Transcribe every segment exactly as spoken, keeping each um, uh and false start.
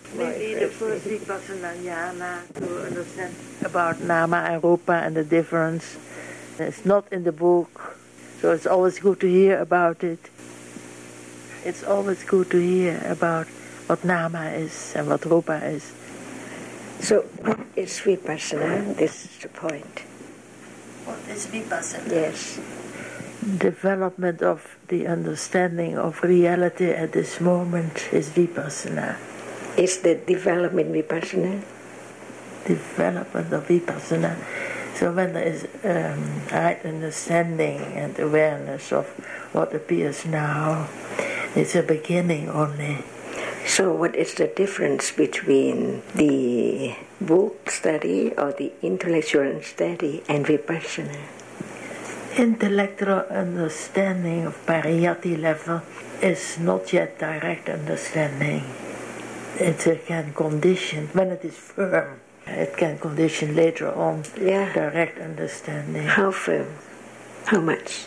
Maybe the first Vipassana jnana to understand about Nama and Rupa and the difference. It's not in the book, so it's always good to hear about it. It's always good to hear about what Nama is and what Rupa is. So what is Vipassana? This is the point. What is Vipassana? Yes. Development of the understanding of reality at this moment is Vipassana. Is the development Vipassana? Development of Vipassana. So when there is um, right understanding and awareness of what appears now, it's a beginning only. So what is the difference between the book study or the intellectual study and Vipassana? Intellectual understanding of pariyatti level is not yet direct understanding. It can condition, when it is firm, it can condition later on yeah. direct understanding. How firm? How much?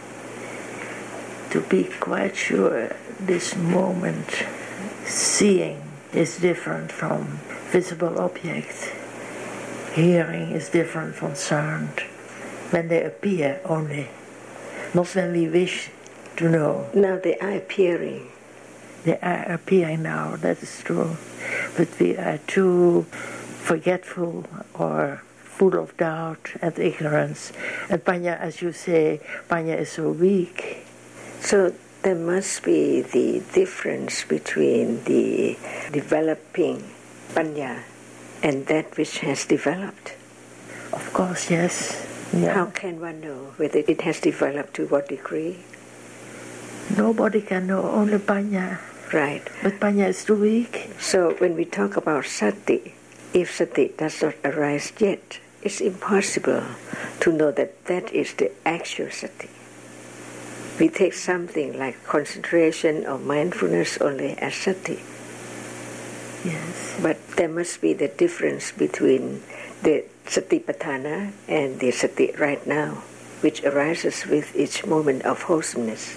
To be quite sure this moment seeing is different from visible objects. Hearing is different from sound. When they appear only, not when we wish to know. Now they are appearing. They are appearing now, that is true. But we are too forgetful or full of doubt and ignorance. And Panya, as you say, Panya is so weak. So there must be the difference between the developing Panya and that which has developed. Of course, yes. Yeah. How can one know whether it has developed to what degree? Nobody can know, only Panya. Right. But Panya is too weak. So when we talk about sati, if sati does not arise yet, it's impossible to know that that is the actual sati. We take something like concentration or mindfulness only as sati. Yes. But there must be the difference between the satipatthana and the sati right now, which arises with each moment of wholesomeness.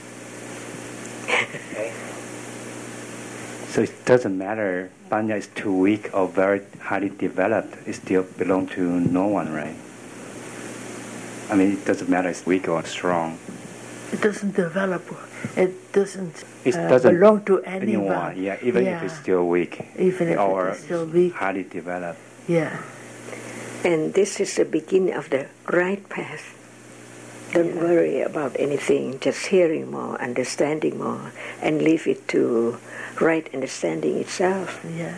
So it doesn't matter, Panya is too weak or very highly developed, it still belongs to no one, right? I mean, it doesn't matter it's weak or strong. It doesn't develop, it doesn't, it uh, doesn't belong to anyone. anyone. Yeah, even yeah. if it's still weak. Even if or it's still weak. highly developed. Yeah. And this is the beginning of the right path. Don't yeah. worry about anything, just hearing more, understanding more, and leave it to right understanding itself. Yeah.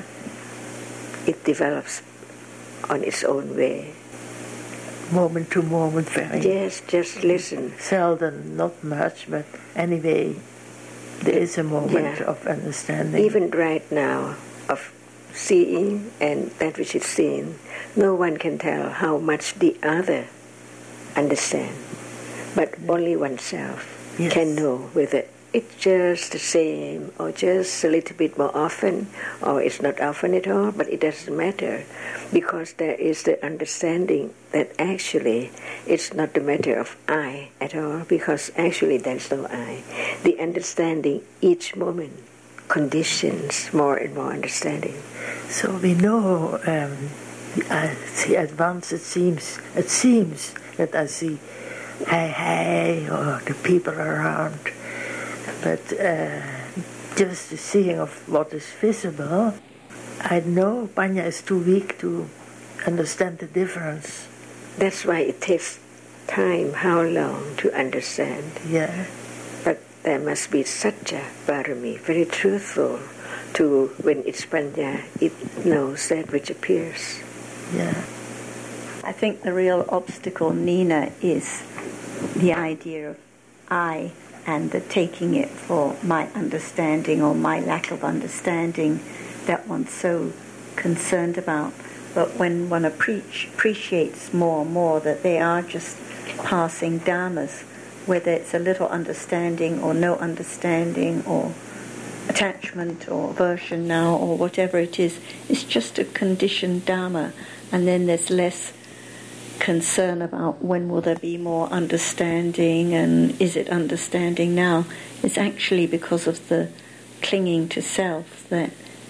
It develops on its own way. Moment to moment, very. Yes, just listen. Seldom, not much, but anyway, there is a moment yeah. of understanding. Even right now, of seeing and that which is seen, no one can tell how much the other understand, but only oneself yes. can know whether it's just the same or just a little bit more often or it's not often at all, but it doesn't matter because there is the understanding that actually it's not the matter of I at all because actually there's no I. The understanding each moment conditions more and more understanding. So we know um, I see at once it seems it seems that I see hey hey or the people around. But uh, just the seeing of what is visible, I know Panya is too weak to understand the difference. That's why it takes time, how long to understand. Yeah. But there must be Satya Parami, very truthful to when it's Panya, it knows that which appears. Yeah. I think the real obstacle, Nina, is the idea of I and the taking it for my understanding or my lack of understanding that one's so concerned about. But when one appreci- appreciates more and more that they are just passing dharmas, whether it's a little understanding or no understanding or attachment or aversion now or whatever it is, it's just a conditioned dharma, and then there's less concern about when will there be more understanding and is it understanding now. It's actually because of the clinging to self that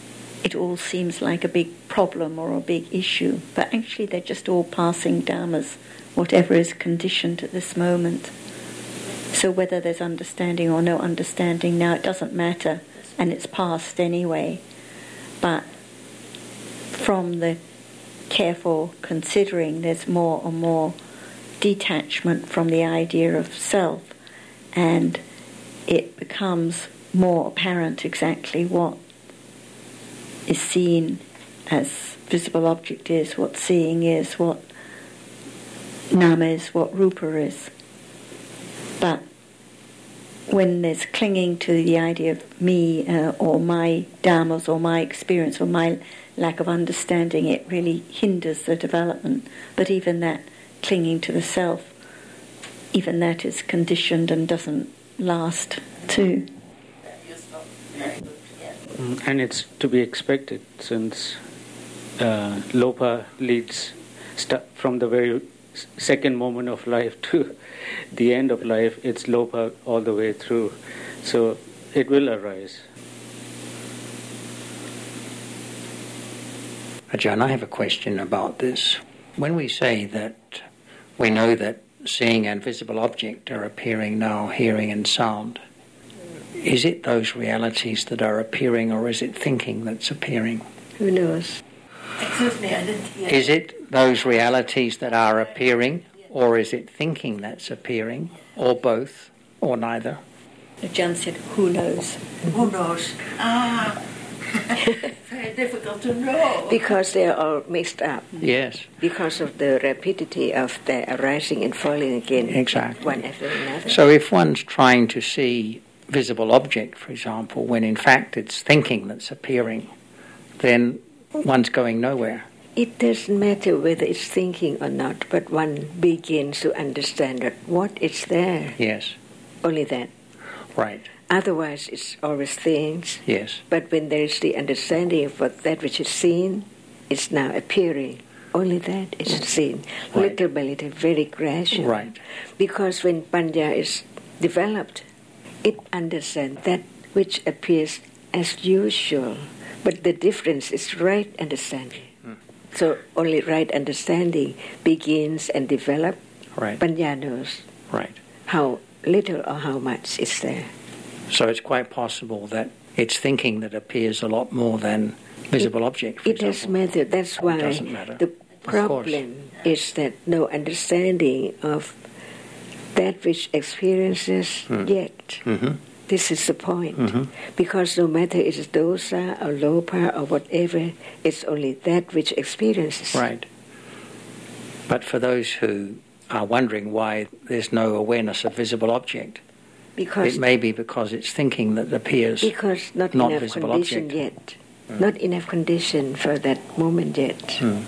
it all seems like a big problem or a big issue, but actually they're just all passing dhammas, whatever is conditioned at this moment. So whether there's understanding or no understanding now, it doesn't matter, and it's past anyway. But from the careful considering, there's more and more detachment from the idea of self, and it becomes more apparent exactly what is seen as visible object is, what seeing is, what nama is, what rupa is. But when there's clinging to the idea of me uh, or my dhammas or my experience or my lack of understanding, it really hinders the development. But even that clinging to the self, even that is conditioned and doesn't last too. And it's to be expected, since uh, lopa leads st- from the very second moment of life to the end of life. It's lopa all the way through, so it will arise. Ajahn, I have a question about this. When we say that we know that seeing and visible object are appearing now, hearing and sound, is it those realities that are appearing, or is it thinking that's appearing? Who knows? Excuse me, I didn't hear. Is it those realities that are appearing, or is it thinking that's appearing, or both, or neither? Ajahn said, who knows? Who knows? Ah, very difficult to know. Because they are all mixed up. Yes. Because of the rapidity of their arising and falling again. Exactly. One after another. So if one's trying to see visible object, for example, when in fact it's thinking that's appearing, then one's going nowhere. It doesn't matter whether it's thinking or not, but one begins to understand that what is there. Yes. Only that. Right. Otherwise, it's always things. Yes. But when there is the understanding of what that which is seen, it's now appearing. Only that is seen. Right. Little by little, very gradual. Right. Because when panya is developed, it understands that which appears as usual. But the difference is right understanding. Hmm. So only right understanding begins and develops. Right. Panya knows Right. how little or how much is there. So it's quite possible that it's thinking that appears a lot more than visible it, object, for It doesn't example. matter. That's why doesn't matter. the problem is that no understanding of that which experiences Hmm. yet. Mm-hmm. This is the point. Mhm. Because no matter it is dosa or lopa or whatever, it's only that which experiences. Right. But for those who are wondering why there's no awareness of visible object, Because it may be because it's thinking that appears because not, not enough visible condition object. yet. Not enough condition for that moment yet. Hmm.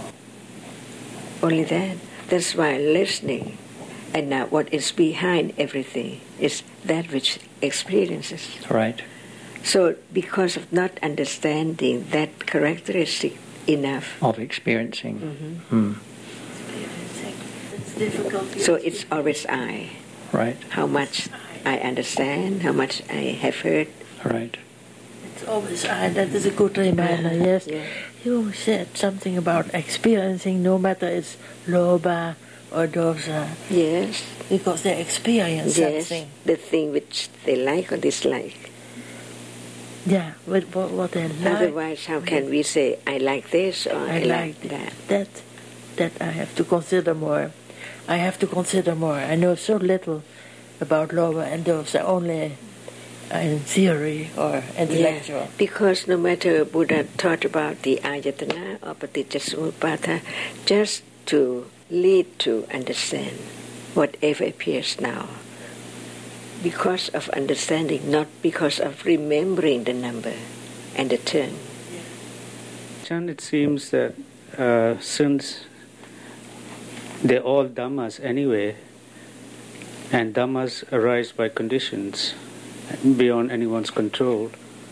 Only that. That's why listening. And now what is behind everything is that which experiences. Right. So because of not understanding that characteristic enough, Of experiencing. Mhm. Hmm. It's difficult. so it's always I. Right. How much I understand, how much I have heard. Right. It's always I. That is a good reminder. Yes. Yeah. You said something about experiencing, no matter it's loba or dosa, Yes. because they experience Yes. something. The thing which they like or dislike. Yeah, with what, what they like. Otherwise, how can we say, I like this or I, I like that? that. That I have to consider more. I have to consider more. I know so little about loba and dosa, only in theory or intellectual. Yeah, because no matter Buddha taught about the ayatana or paticcasamuppada, just to lead to understand whatever appears now. Because of understanding, not because of remembering the number and the term. Chan, it seems that uh, since they're all dhammas anyway, and dhammas arise by conditions beyond anyone's control,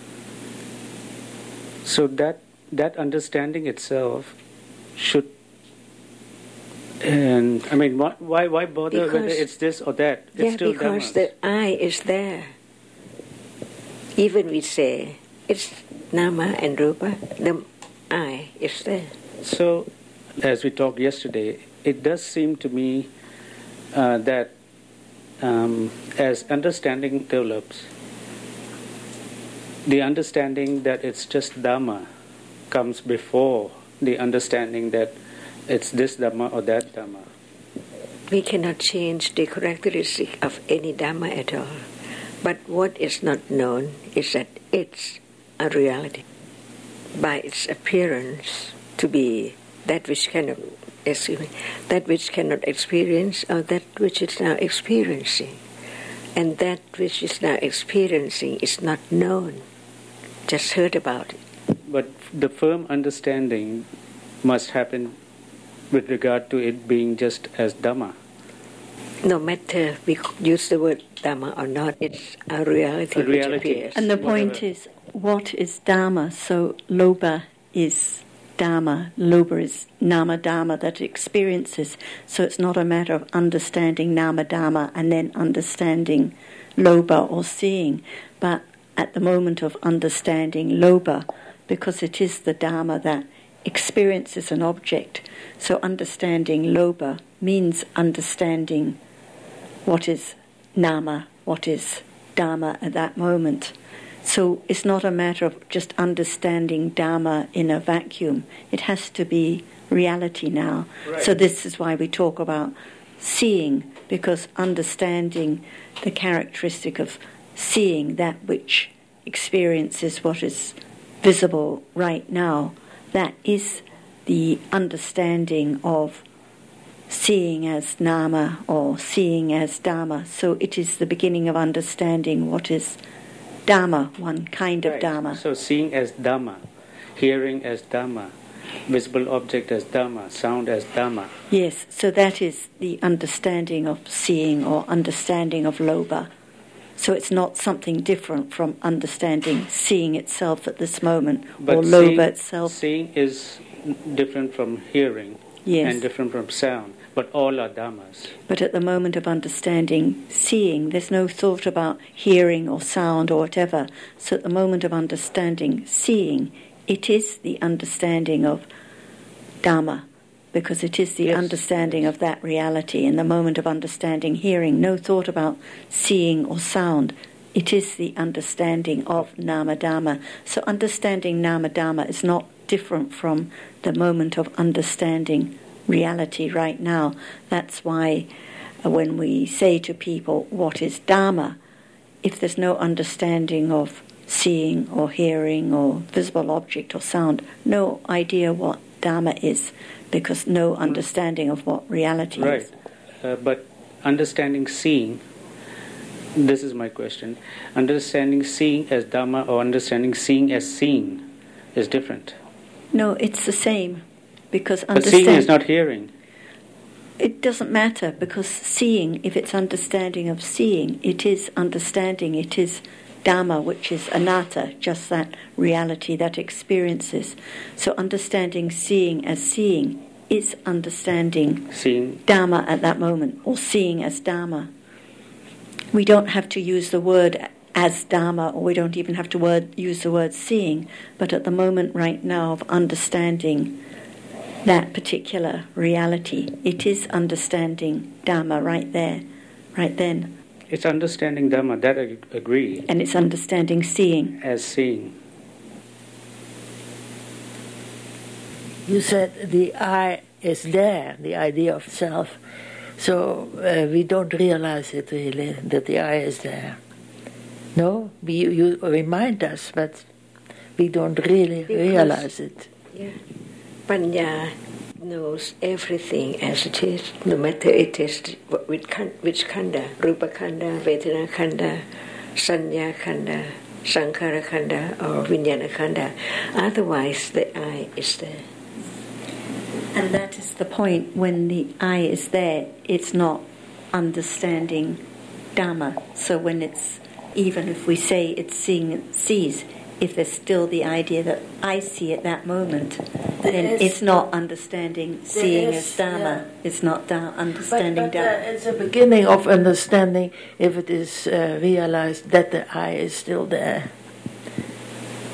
so that that understanding itself should, and I mean, why why, why bother Because- whether it's this or that? It's Yeah, still because dhammas. the I is there. Even we say, it's Nama and Rupa, the I is there. So, as we talked yesterday, it does seem to me uh, that um, as understanding develops, the understanding that it's just Dhamma comes before the understanding that it's this Dhamma or that Dhamma. We cannot change the characteristic of any Dhamma at all. But what is not known is that it's a reality. By its appearance to be that which cannot, excuse me, that which cannot experience or that which is now experiencing. And that which is now experiencing is not known, just heard about it. But the firm understanding must happen with regard to it being just as Dhamma. No matter we use the word Dhamma or not, it's a reality, A reality. which appears. And the Whatever. point is, what is Dharma? So Loba is Dharma. Loba is Nama Dharma that experiences. So it's not a matter of understanding Nama Dharma and then understanding Loba or seeing. But at the moment of understanding Loba, because it is the Dharma that experiences an object, so understanding Loba means understanding what is Nama, what is Dharma at that moment. So it's not a matter of just understanding Dharma in a vacuum. It has to be reality now. Right. So this is why we talk about seeing, because understanding the characteristic of seeing that which experiences what is visible right now, that is the understanding of seeing as Nama or seeing as Dharma. So it is the beginning of understanding what is Dharma, one kind of Right. Dharma. So seeing as Dhamma, hearing as Dhamma, visible object as Dhamma, sound as Dhamma. Yes, so that is the understanding of seeing or understanding of Loba. So it's not something different from understanding seeing itself at this moment But or Loba seeing, itself. seeing is different from hearing Yes. and different from sound, but all are Dhammas. But at the moment of understanding seeing, there's no thought about hearing or sound or whatever. So at the moment of understanding seeing, it is the understanding of Dhamma, because it is the Yes. understanding of that reality. In the moment of understanding hearing, no thought about seeing or sound. It is the understanding of Nama Dhamma. So understanding Nama Dhamma is not different from the moment of understanding reality right now. That's why uh, when we say to people, what is Dharma? If there's no understanding of seeing or hearing or visible object or sound, no idea what Dharma is, because no understanding of what reality Right. is. Uh, but understanding seeing, this is my question, understanding seeing as Dhamma or understanding seeing as seeing is different. No, it's the same, because But seeing understand- is not hearing. It doesn't matter, because seeing, if it's understanding of seeing, it is understanding, it is Dhamma, which is anatta, just that reality that experiences. So understanding seeing as seeing is understanding Seeing, Dhamma at that moment, or seeing as Dhamma. We don't have to use the word as Dhamma, or we don't even have to word, use the word seeing, but at the moment right now of understanding that particular reality, it is understanding Dhamma right there, right then, it's understanding Dhamma, that I agree, and it's understanding seeing. as seeing. You said the I is there, the idea of self. So uh, we don't realize it really, that the I is there. No? We, you remind us, but we don't really Because- realize it. Yeah. Panya knows everything as it is, no matter it is which, which khanda, Rupa Khanda, Vedana Khanda, Sanya Khanda, Sankhara Khanda, or Vijnana Khanda. Otherwise, the I is there. And that is the point, when the I is there, it's not understanding Dhamma. So when it's, even if we say it's seeing, it sees, if there's still the idea that I see at that moment, then is- it's not understanding seeing is, as Dhamma. yeah. It's not da- understanding But, but Dhamma. uh, it's a beginning of understanding if it is uh, realized that the I is still there.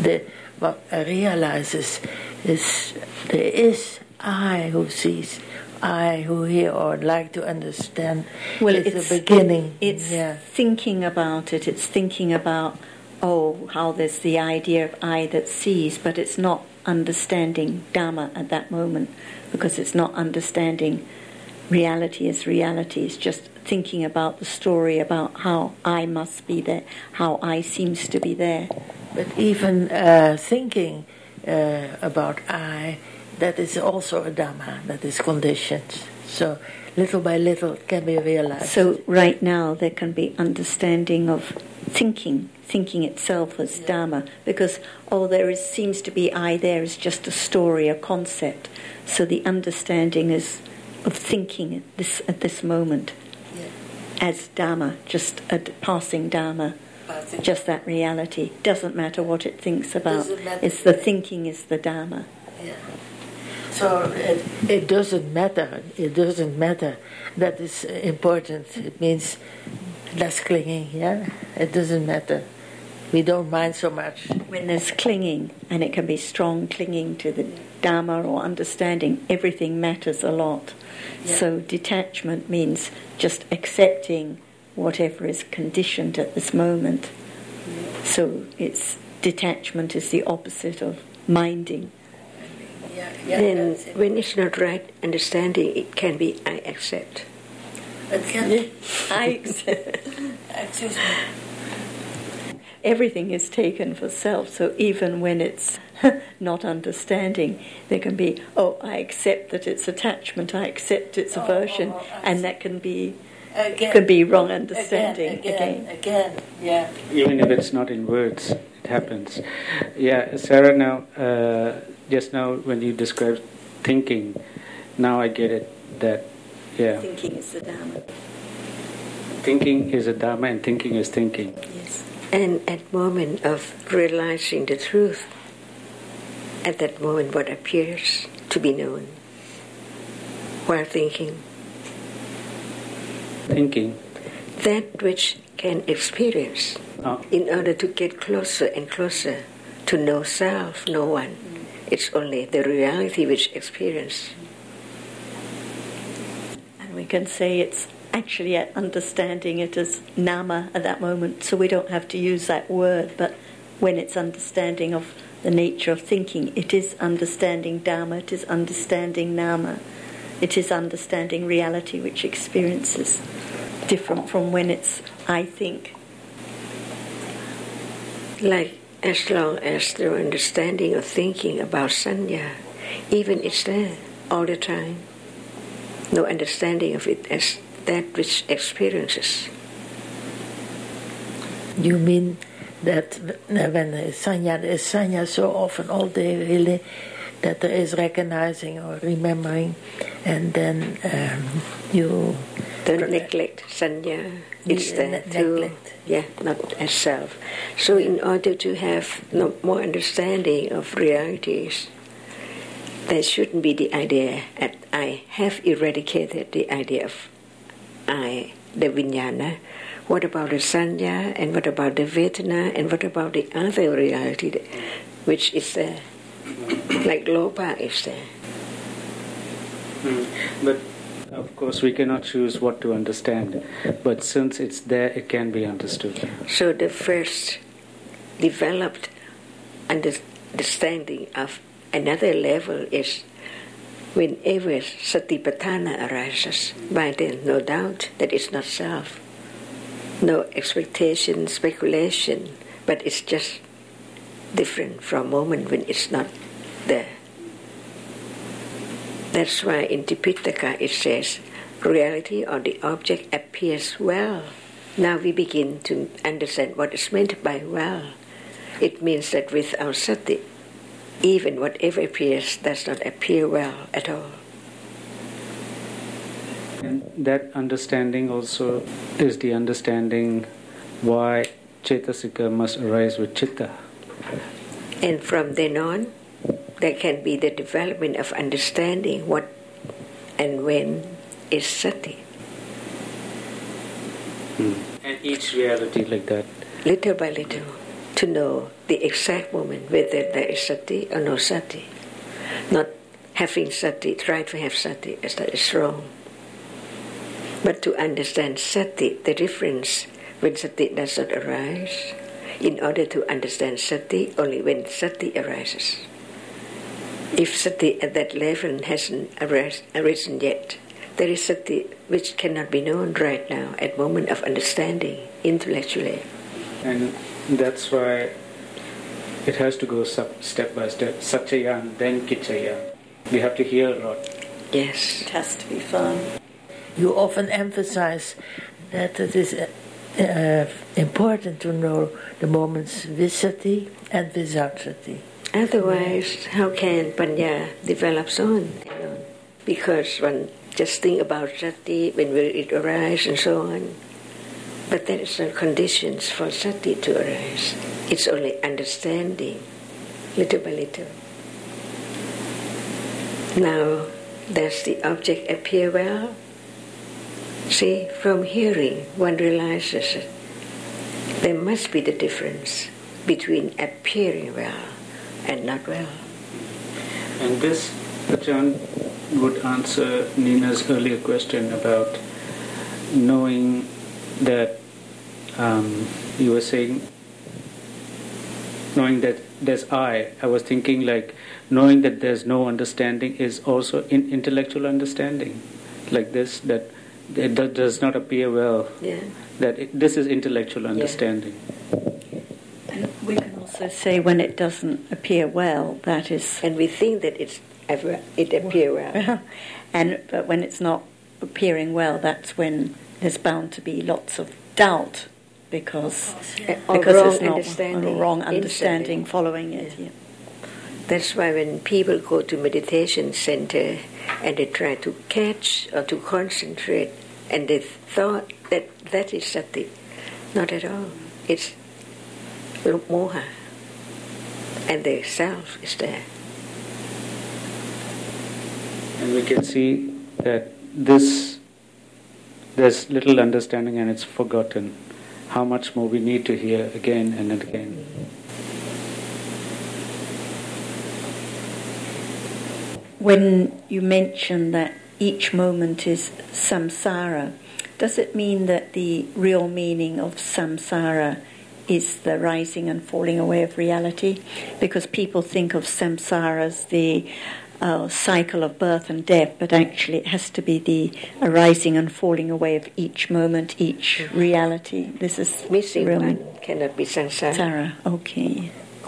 the what I realize is, is there is I who sees, I who hear or like to understand. Well, it's, it's the beginning. It's yeah. thinking about it. It's thinking about, oh, how there's the idea of I that sees, but it's not understanding Dhamma at that moment, because it's not understanding reality as reality. It's just thinking about the story about how I must be there, how I seems to be there. But even uh, thinking uh, about I, that is also a Dhamma, that is conditioned. So little by little it can be realized. So right now there can be understanding of thinking, thinking itself as yeah. Dhamma, because all there is seems to be I there is just a story, a concept. So the understanding is of thinking at this at this moment yeah. as Dhamma, just a passing Dhamma. Just that reality. Doesn't matter what it thinks about. It's the thinking is the Dhamma. Yeah. So it, it doesn't matter. It doesn't matter. That is important. It means less clinging. Yeah. It doesn't matter. We don't mind so much. When there's clinging, and it can be strong clinging to the Dhamma or understanding, everything matters a lot. Yeah. So detachment means just accepting whatever is conditioned at this moment. Yeah. So it's detachment is the opposite of minding. Yeah, yeah, then when it's not right understanding, it can be I accept. It can be I accept. Excuse me. Everything is taken for self, so even when it's not understanding, there can be, oh, I accept that it's attachment, I accept it's aversion, oh, oh, oh, and that can be Again, could be wrong understanding again, again, again, yeah. Even if it's not in words, it happens. Yeah, Sarah. Now, uh, just now when you described thinking, now I get it. That, yeah. Thinking is the Dhamma. Thinking is a Dhamma, and thinking is thinking. Yes. And at moment of realizing the truth, at that moment, what appears to be known while thinking. Thinking. That which can experience oh. in order to get closer and closer to no self, no one. Mm. It's only the reality which experience. And we can say it's actually understanding it as nama at that moment, so we don't have to use that word, but when it's understanding of the nature of thinking, it is understanding Dhamma, it is understanding nama. It is understanding reality which experiences, different from when it's I think. Like as long as the understanding of thinking about sanya, even it's there all the time. No understanding of it as that which experiences. You mean that when sanya, there is sanya so often all day really, that there is recognizing or remembering, and then um, you don't pre- neglect sanya. It's ne- there ne- to, neglect. yeah, not as self. So in order to have no more understanding of realities, there shouldn't be the idea that I have eradicated the idea of I, the vijnana. What about the sanya, and what about the vedana, and what about the other reality which is there? Like lopa is there. Mm. But of course we cannot choose what to understand. But since it's there, it can be understood. So the first developed understanding of another level is whenever satipatthana arises, by then no doubt that it's not self. No expectation, speculation, but it's just different from a moment when it's not there. That's why in Tipitaka it says, reality or the object appears well. Now we begin to understand what is meant by well. It means that without sati, even whatever appears does not appear well at all. And that understanding also is the understanding why Cetasika must arise with Chitta. And from then on, there can be the development of understanding what and when is sati. Hmm. And each reality like that. Little by little, to know the exact moment whether there is sati or no sati. Not having sati, try to have sati, as that is wrong. But to understand sati, the difference when sati does not arise, in order to understand sati only when sati arises. If sati at that level hasn't arisen yet, there is sati which cannot be known right now at moment of understanding intellectually. And that's why it has to go step by step. Satyayan, then Kichayan. We have to hear a lot. Yes. It has to be firm. You often emphasize that it is uh, important to know the moments with sati and without sati. Otherwise, how can panya develop on and on? Because one just think about sati when will it arise and so on. But that is not conditions for sati to arise. It's only understanding, little by little. Now, does the object appear well? See, from hearing, one realizes it. There must be the difference between appearing well and not well. And this, Ajahn, would answer Nina's earlier question about knowing that um, you were saying, knowing that there's I. I was thinking like knowing that there's no understanding is also in intellectual understanding, like this, that it does not appear well. Yeah. That it, this is intellectual understanding. And we can also say when it doesn't appear well, that is. And we think that it's it appear well. And but when it's not appearing well, that's when there's bound to be lots of doubt, because or because wrong there's not understanding a wrong understanding instantly. following it. Yeah. That's why when people go to meditation center and they try to catch or to concentrate, and they thought that that is sati, not at all. It's moha, and the self is there. And we can see that this, there's little understanding and it's forgotten. How much more we need to hear again and again. When you mention that each moment is samsara, does it mean that the real meaning of samsara is the rising and falling away of reality? Because people think of samsara as the uh, cycle of birth and death, but actually it has to be the arising and falling away of each moment, each reality. This is missing real one cannot be samsara. Samsara, okay.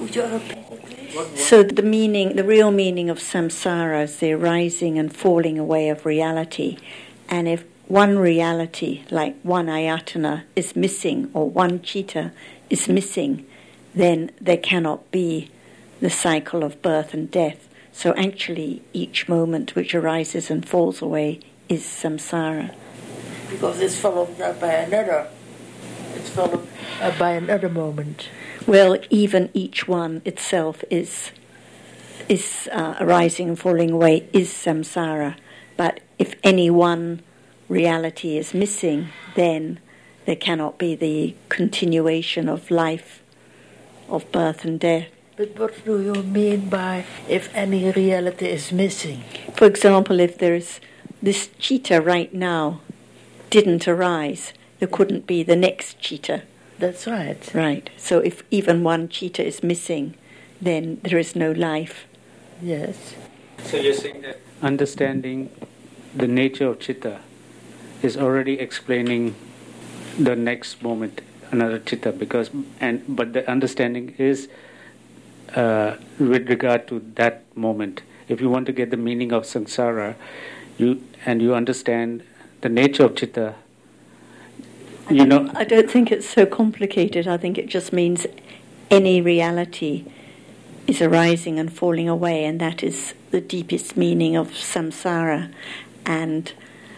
So the meaning, the real meaning of samsara is the arising and falling away of reality. And if one reality, like one ayatana, is missing, or one chitta is missing, then there cannot be the cycle of birth and death. So actually each moment which arises and falls away is samsara. Because it's followed up by another. It's followed up by another moment. Well, even each one itself is is uh, arising and falling away is samsara. But if any one reality is missing, then there cannot be the continuation of life, of birth and death. But what do you mean by if any reality is missing? For example, if there is this chitta right now didn't arise, there couldn't be the next chitta. That's right. Right. So if even one chitta is missing, then there is no life. Yes. So you're saying that understanding the nature of chitta is already explaining the next moment, another chitta, because and but the understanding is uh, with regard to that moment. If you want to get the meaning of samsara, you and you understand the nature of chitta. You I know, I don't think it's so complicated. I think it just means any reality is arising and falling away, and that is the deepest meaning of samsara. And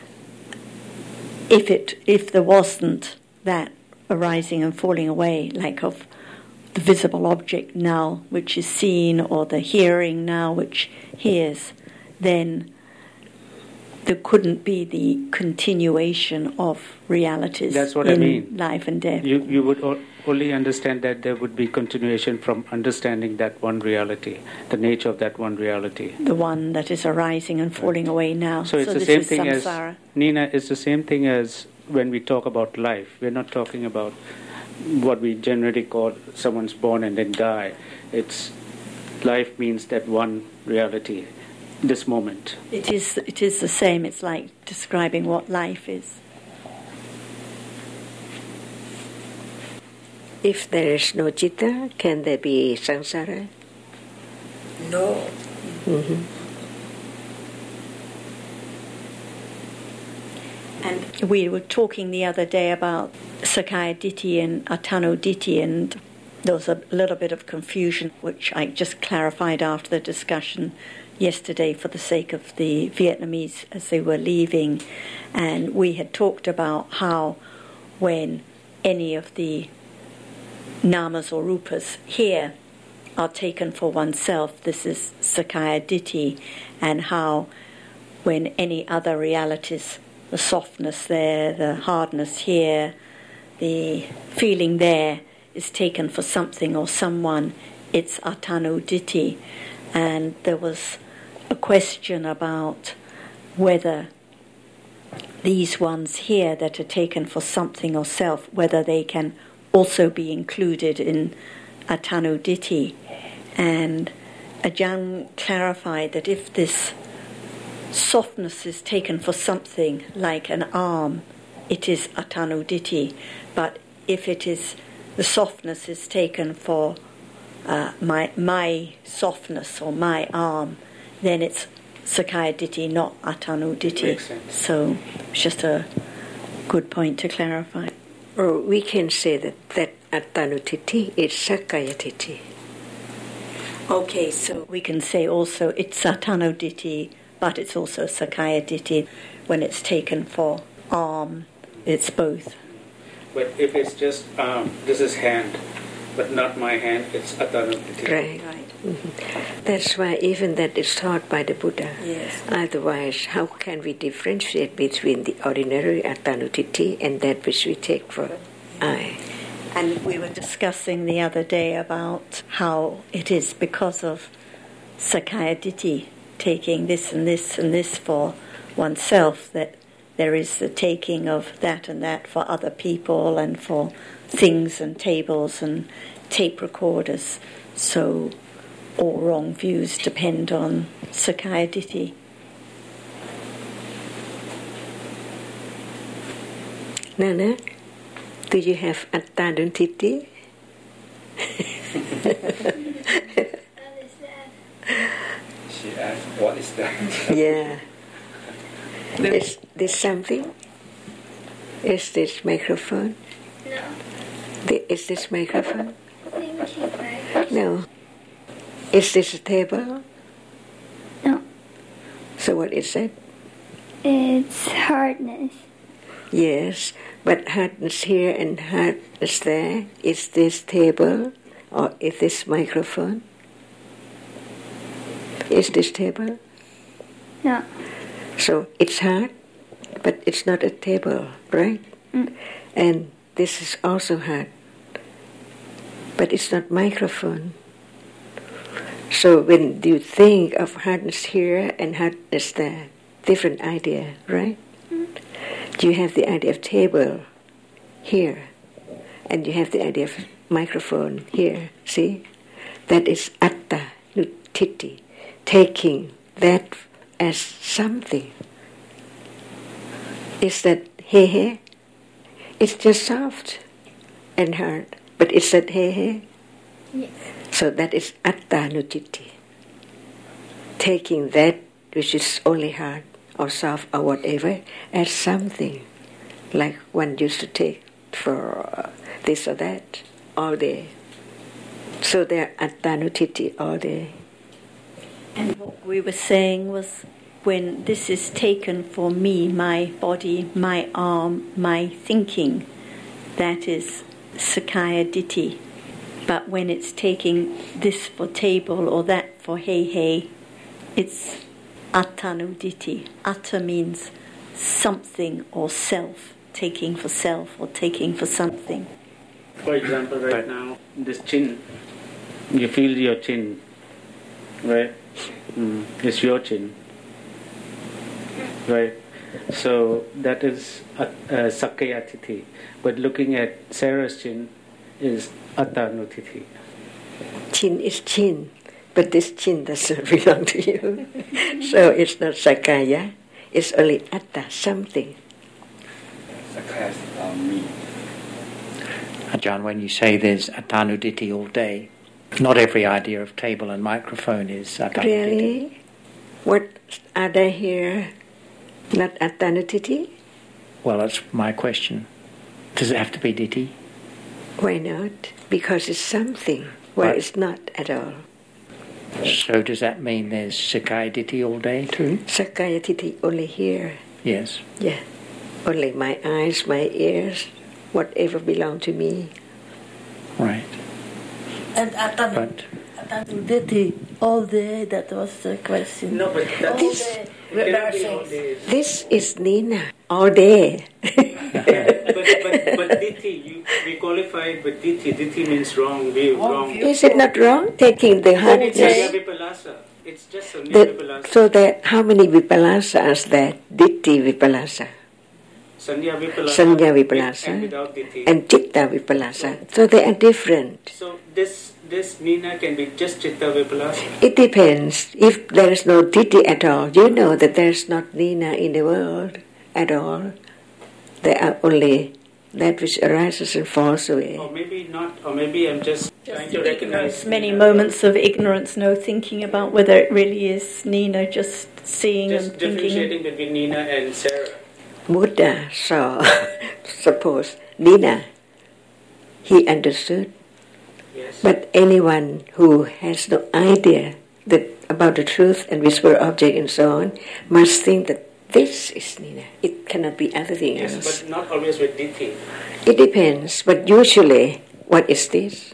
if it, if there wasn't that arising and falling away, like of the visible object now, which is seen, or the hearing now, which hears, then there couldn't be the continuation of realities That's what in I mean. life and death. You you would al- fully understand that, there would be continuation from understanding that one reality, the nature of that one reality. The one that is arising and falling right. away now. So it's so the same thing samsara. as, Nina, it's the same thing as when we talk about life. We're not talking about what we generally call someone's born and then die. It's life means that one reality, this moment. It is, it is the same. It's like describing what life is. If there is no citta, can there be samsara? No. Mm-hmm. And we were talking the other day about Sakkaya Ditthi and Atthano Ditthi, and there was a little bit of confusion, which I just clarified after the discussion yesterday for the sake of the Vietnamese as they were leaving. And we had talked about how when any of the namas or rupas here are taken for oneself, this is Sakkaya Ditthi, and how when any other realities, the softness there, the hardness here, the feeling there is taken for something or someone, it's Atthano Ditthi. And there was a question about whether these ones here that are taken for something or self, whether they can also be included in Atthano Ditthi. And Ajahn clarified that if this softness is taken for something like an arm, it is Atthano Ditthi. But if it is, the softness is taken for uh, my my softness or my arm, then it's Sakkaya Ditthi, not Atthano Ditthi. So it's just a good point to clarify. Or we can say that that Atthano Ditthi is Sakkaya Ditthi. Okay, so we can say also it's Atthano Ditthi, but it's also Sakkaya Ditthi. When it's taken for arm, it's both. But if it's just um, this is hand, but not my hand, it's Atthano Ditthi. Right. Right. Mm-hmm. That's why even that is taught by the Buddha. Yes. Otherwise, how can we differentiate between the ordinary Atthano Ditthi and that which we take for I? And we were discussing the other day about how it is because of Sakkaya Ditthi, taking this and this and this for oneself, that there is the taking of that and that for other people and for things and tables and tape recorders. So all wrong views depend on Sakkaya Ditthi. Nana, do you have Atthano Ditthi? She asked, what is that? Yeah. Is this something? Is this microphone? No. The, is this microphone? Thank you very much. No. Is this a table? No. So what is it? It's hardness. Yes, but hardness here and hardness there. Is this table or is this microphone? Is this table? No. So it's hard, but it's not a table, right? Mm. And this is also hard, but it's not microphone. So when you think of hardness here and hardness there, different idea, right? Mm. You have the idea of table here, and you have the idea of microphone here. See? That is atta nutiti, taking that as something. Is that he he? It's just soft and hard, but is that he he? Yes. So that is atta nutiti, taking that which is only hard or soft or whatever as something, like one used to take for uh, this or that all day. So they're Atthano Ditthi all day. And what we were saying was, when this is taken for me, my body, my arm, my thinking, that is Sakkaya Ditthi. But when it's taking this for table or that for hey hey, it's Atthano Ditthi. Atta means something or self, taking for self or taking for something. For example, right But- now, this chin, you feel your chin, right? Mm, it's your chin, right? So that is a, a Sakkayatiti. But looking at Sarah's chin is Attanutiti. Chin is chin, but this chin doesn't belong to you. So it's not Sakaya, it's only Atta, something. Sakaya is um, me. Ajahn, when you say there's Attanuditi all day, not every idea of table and microphone is Attanuditi. Really? What are they here? Not Attanutiti? Well, that's my question. Does it have to be Ditti? Why not? Because it's something where Right. it's not at all. So does that mean there's Sakaya Ditti all day too? Sakaya Titi only here. Yes. Yeah. Only my eyes, my ears, whatever belong to me. Right. And Atan, But Attanuditi all day, that was the question. No, but that All This- day, it cannot be rehearsing. all day. This is Nina all day. but, but, but Dithi, you, we qualified with Dithi. Dithi means wrong view, Wrong wrong. view. Is it not wrong? Taking the It's hardness. Sanya Vipalasa. It's just Sanya The, Vipalasa. so that how many Vipalasa is there? Ditti Vipalasa Sanya Vipalasa. Sanya with- Vipalasa. And without Dithi. and Chitta Vipalasa. So they are different. So this this Nina can be just Chitta Vipalasa. It depends. If there is no Ditti at all, you know that there is not Nina in the world at all. There are only that which arises and falls away. Or maybe not, or maybe I'm just, trying to recognize Many Nina. moments of ignorance, no thinking about whether it really is Nina, just seeing Just and thinking. differentiating between Nina and Sarah. Buddha saw, suppose, Nina. He understood. Yes. But anyone who has no idea that about the truth and whisper object and so on must think that this is Nina. It cannot be anything Yes, else. but not always with Dithi. It depends, but usually, what is this?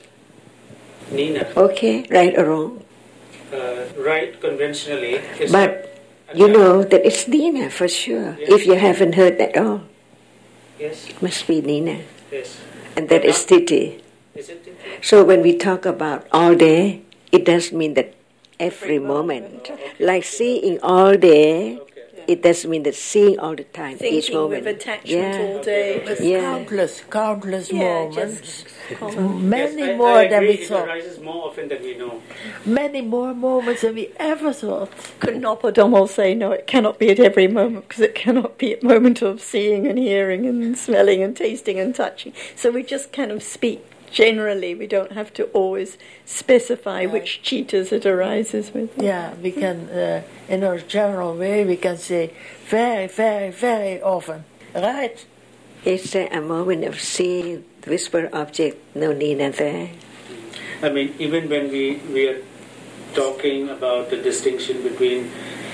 Nina, Okay, right or wrong? uh, right conventionally is But not you Ajahn. know that it's Nina for sure. Yes. If you haven't heard at all, Yes, it must be Nina. yes. And that But is not- Titi. Is it Dithi? So when we talk about all day, it doesn't mean that every moment. Like seeing all day, Okay. it doesn't mean that seeing all the time, each Thinking moment. with attachment Yeah. all day. Okay. With Yeah. countless, countless Yeah, moments. just common. Many Yes, I- more I than agree, we it thought. arises more often than we know. Many more moments than we ever thought. Could Nopodomo say, no, it cannot be at every moment, because it cannot be at moment of seeing and hearing and smelling and tasting and touching. So we just kind of speak generally. We don't have to always specify which cheetahs it arises with. Yeah, we can, uh, in a general way, we can say very, very, very often. Right? Is there a moment of seeing the whisper object, no Nina there? I mean, even when we, we are talking about the distinction between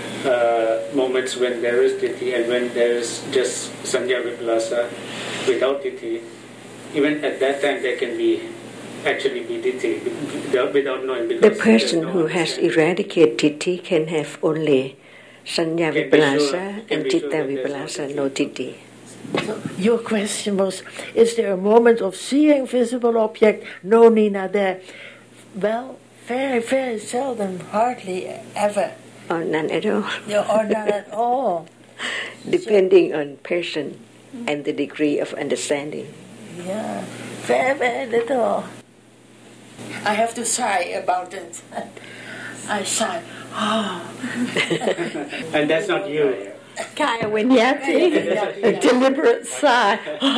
uh, moments when there is Dithi and when there is just Sanya Vipalasa without Dithi, even at that time there can be actually be Dithi without, without knowing. The Because person there's no who has understanding. eradicated Titi can have only Sanya Can be sure- Vipalasa can and be sure Chitta that there's no Vipalasa, Titi. no Titi. So your question was, is there a moment of seeing visible object? No Nina there. Well, very, very seldom, hardly ever. Or none at all, Yeah, or not at all. depending on person and the degree of understanding. Yeah, very, very little. I have to sigh about it. I sigh. Oh. And that's not you. Kaya Winyati, a deliberate sigh.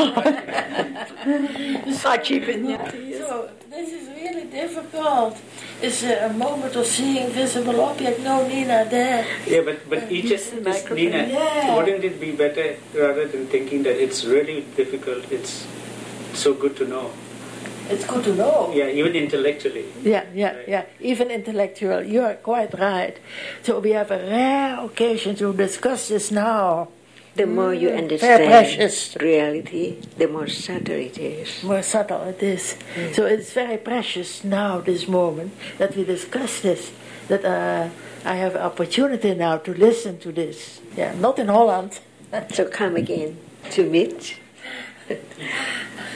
Sachi Vinyati. So this is really difficult. Is there a moment of seeing visible object? No Nina there. Yeah, but, but each is, the is microphone. Nina. Yeah. Wouldn't it be better rather than thinking that it's really difficult, it's so good to know? It's good to know. Yeah, even intellectually. Yeah, yeah, Right. yeah. Even intellectual. You are quite right. So we have a rare occasion to discuss this now. The more you Very understand precious. reality, the more subtle it is. More subtle it is. So it's very precious now, this moment, that we discuss this. That uh, I have opportunity now to listen to this. Yeah, not in Holland. So come again to meet.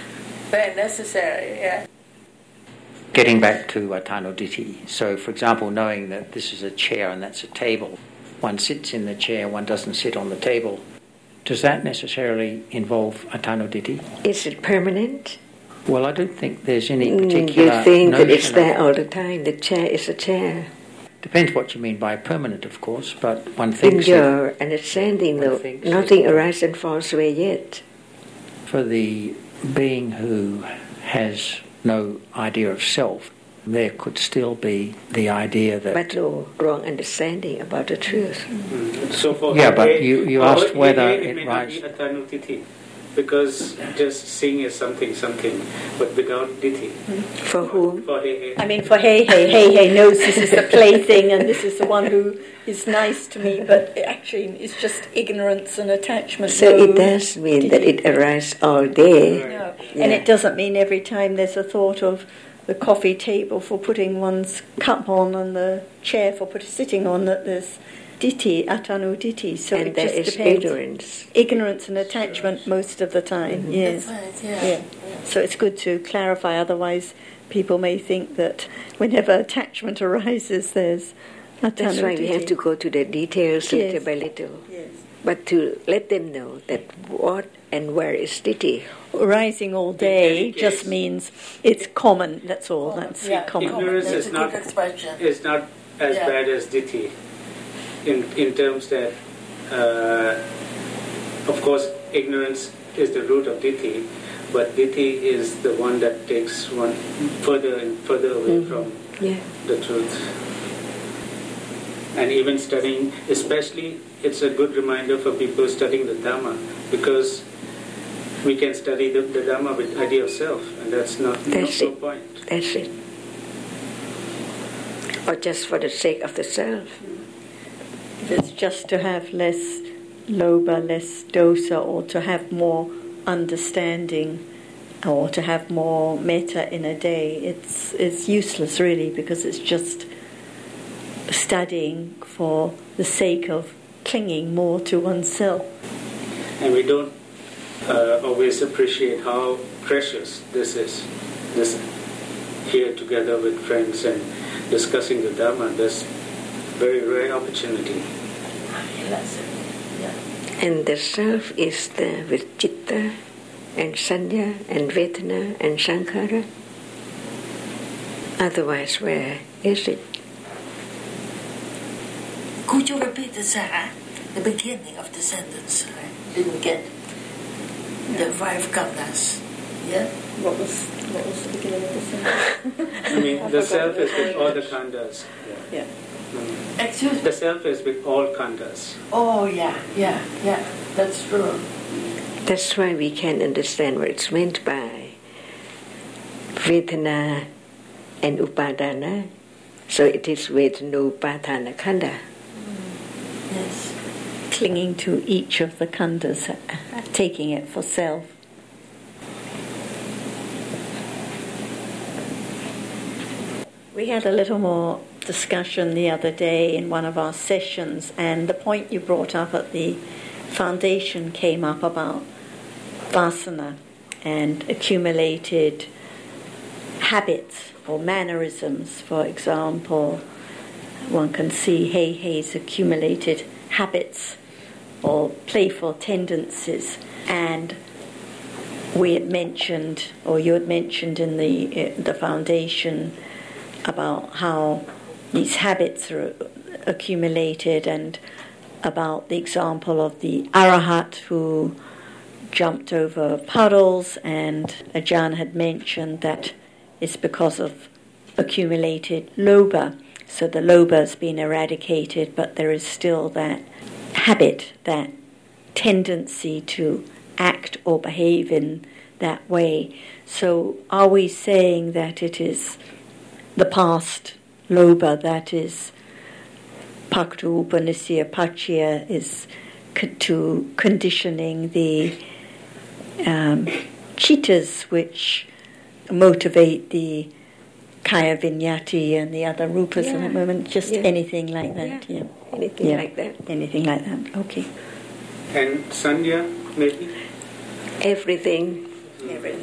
very necessary, yeah. Getting back to Atano-Ditti, so for example, knowing that this is a chair and that's a table, one sits in the chair, one doesn't sit on the table, does that necessarily involve Atano-Ditti? Is it permanent? Well, I don't think there's any particular You think that it's notion there of- all the time, the chair is a chair. Depends what you mean by permanent, of course, but one In thinks that your understanding, one though, thinks nothing that- arises and falls away yet. for the being who has no idea of self, there could still be the idea that... But no wrong understanding about the truth. Mm. So for Yeah, He but He- you- you for asked He whether He, it may rises- not be Atanu-Ditti, because just seeing is something, something, but without Ditti. For whom? For He He. I mean, for Hey Hey, Hey Hey knows this is the plaything and this is the one who is nice to me, but actually it's just ignorance and attachment. So No, it does mean that it arises all day. No. Yeah. And it doesn't mean every time there's a thought of the coffee table for putting one's cup on and the chair for put, sitting on that there's Ditti, Atanu-Ditti. So And it there just is depends. ignorance. Ignorance and attachment most of the time, yes. That's right, yeah. Yeah. So it's good to clarify, otherwise people may think that whenever attachment arises there's Atanu-Ditti. That's why we have to go to the details Yes. little by little. Yes. But to let them know that what and where is Ditti. Rising all day just means it's common, that's all, that's Yeah, common. Ignorance That's is a not good expression. is not as Yeah. bad as Ditti, in in terms that, uh, of course, ignorance is the root of Ditti, but Ditti is the one that takes one further and further away Mhm. from Yeah. the truth. And even studying, especially, it's a good reminder for people studying the Dhamma, because we can study the, the Dhamma with idea of self, and that's not That's no it. point. That's it. Or just for the sake of the self. If it's just to have less loba, less dosa, or to have more understanding, or to have more metta in a day, it's it's useless really, because it's just studying for the sake of clinging more to oneself. And we don't uh, always appreciate how precious this is, this here together with friends and discussing the Dhamma, this very rare opportunity. That's it. Yeah. And the self is there with citta and sanya and vedana and sankhara. Otherwise, where is it? Could you repeat the Sarah, the beginning of the sentence? I didn't get the five khandhas. Yeah? What was what was the beginning of the sentence? I mean, the self is with all the khandhas. Yeah. Mm. Excuse me. The self is with all khandhas. Oh, yeah, yeah, yeah. That's true. That's why we can understand what it's meant by vedana and upadana. So it is vedanupadana khandha. Yes. Clinging to each of the khandhas, uh, taking it for self. We had a little more discussion the other day in one of our sessions, and the point you brought up at the foundation came up about vasana and accumulated habits or mannerisms. For example, one can see Hey Hei's accumulated habits or playful tendencies, and we had mentioned, or you had mentioned in the uh, the foundation, about how these habits are accumulated, and about the example of the Arahat who jumped over puddles, and Ajahn had mentioned that it's because of accumulated loba. So the loba has been eradicated, but there is still that habit, that tendency to act or behave in that way. So are we saying that it is the past loba that is paktu upanisya pachya is co- to conditioning the um, chittas which motivate the kaya vinyati and the other rupas in Yeah. a moment, just Yeah. anything like that, yeah. Anything Yeah. like that. Anything like that, okay. And sanya, maybe? Everything. Everything.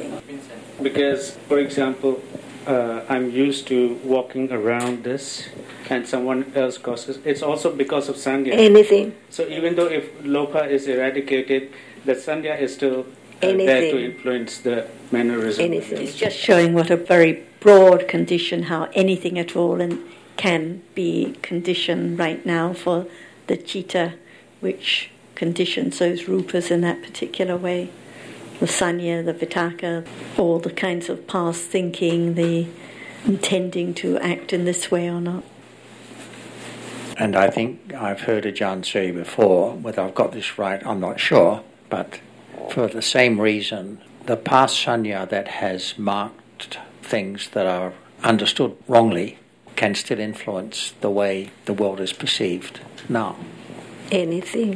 Because, for example, uh, I'm used to walking around this, and someone else causes. It's also because of sanya. Anything. So even though if lopa is eradicated, the sanya is still uh, there Anything. to influence the mannerism. Anything. It's just showing what a very broad condition, how anything at all and can be conditioned right now for the citta, which conditions those rupas in that particular way. The sanya, the vitakka, all the kinds of past thinking, the intending to act in this way or not. And I think I've heard Ajahn say before, whether I've got this right, I'm not sure, but for the same reason, the past sanya that has marked things that are understood wrongly can still influence the way the world is perceived now. Anything.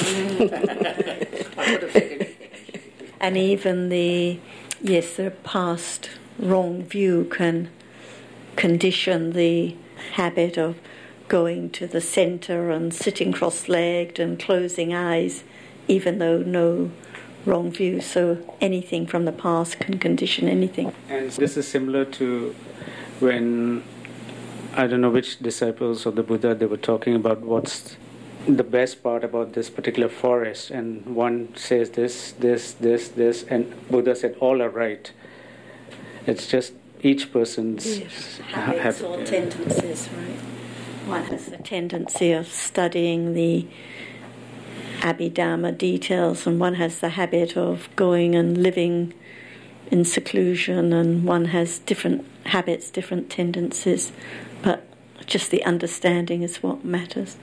And even the, yes, the past wrong view can condition the habit of going to the center and sitting cross-legged and closing eyes, even though no wrong view. So anything from the past can condition anything. And this is similar to when, I don't know which disciples of the Buddha, they were talking about what's the best part about this particular forest, and one says this, this, this, this, and Buddha said all are right. It's just each person's yes. habits ha- or yeah. tendencies, right? One has the tendency of studying the Abhidhamma details, and one has the habit of going and living in seclusion, and one has different habits, different tendencies, but just the understanding is what matters.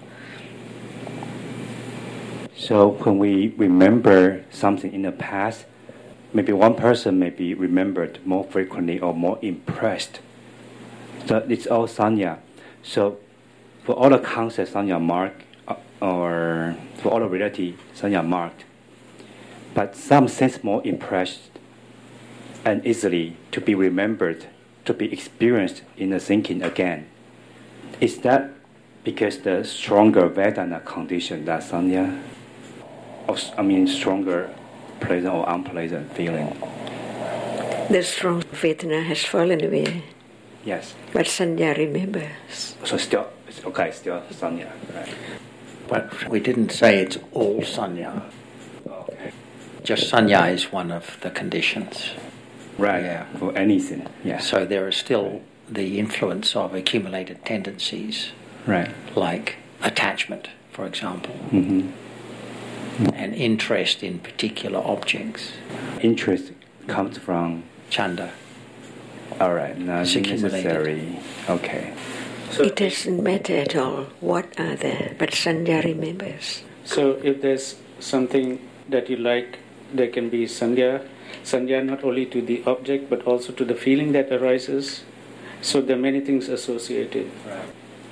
So when we remember something in the past, maybe one person may be remembered more frequently or more impressed. So it's all sanya. So for all the concepts, sanya mark, or for all the reality, sanya marked. But some sense more impressed and easily to be remembered, to be experienced in the thinking again. Is that because the stronger Vedana condition, that sanya? I mean, stronger pleasant or unpleasant feeling. The strong Vedana has fallen away. Yes. But sanya remembers. So still, okay, still sanya, right? But we didn't say it's all sanya. Okay. Just sanya is one of the conditions. Right, yeah. For anything, yeah. So there is still the influence of accumulated tendencies. Right. Like attachment, for example. Mm-hmm. And interest in particular objects. Interest comes from chanda. All right, not necessary. Okay. So it doesn't matter at all what are there, but sanya remembers. So if there's something that you like, there can be sanya. Sanya not only to the object, but also to the feeling that arises. So there are many things associated. Right.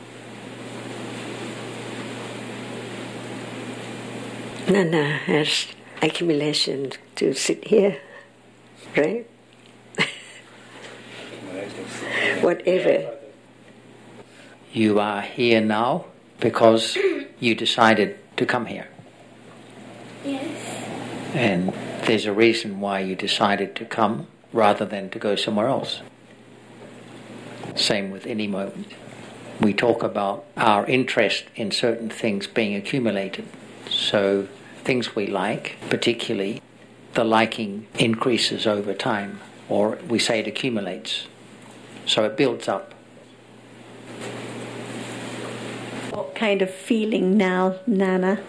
Nana has accumulation to sit here, right? Whatever. You are here now because you decided to come here. Yes. And there's a reason why you decided to come rather than to go somewhere else. Same with any moment. We talk about our interest in certain things being accumulated. So things we like, particularly, the liking increases over time, or we say it accumulates. So it builds up. What kind of feeling now, Nana?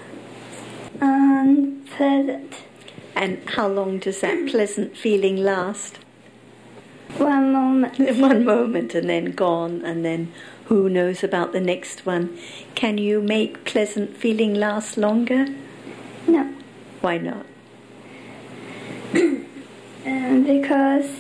Unpleasant. And how long does that pleasant feeling last? One moment. One moment and then gone, and then who knows about the next one. Can you make pleasant feeling last longer? No. Why not? um, because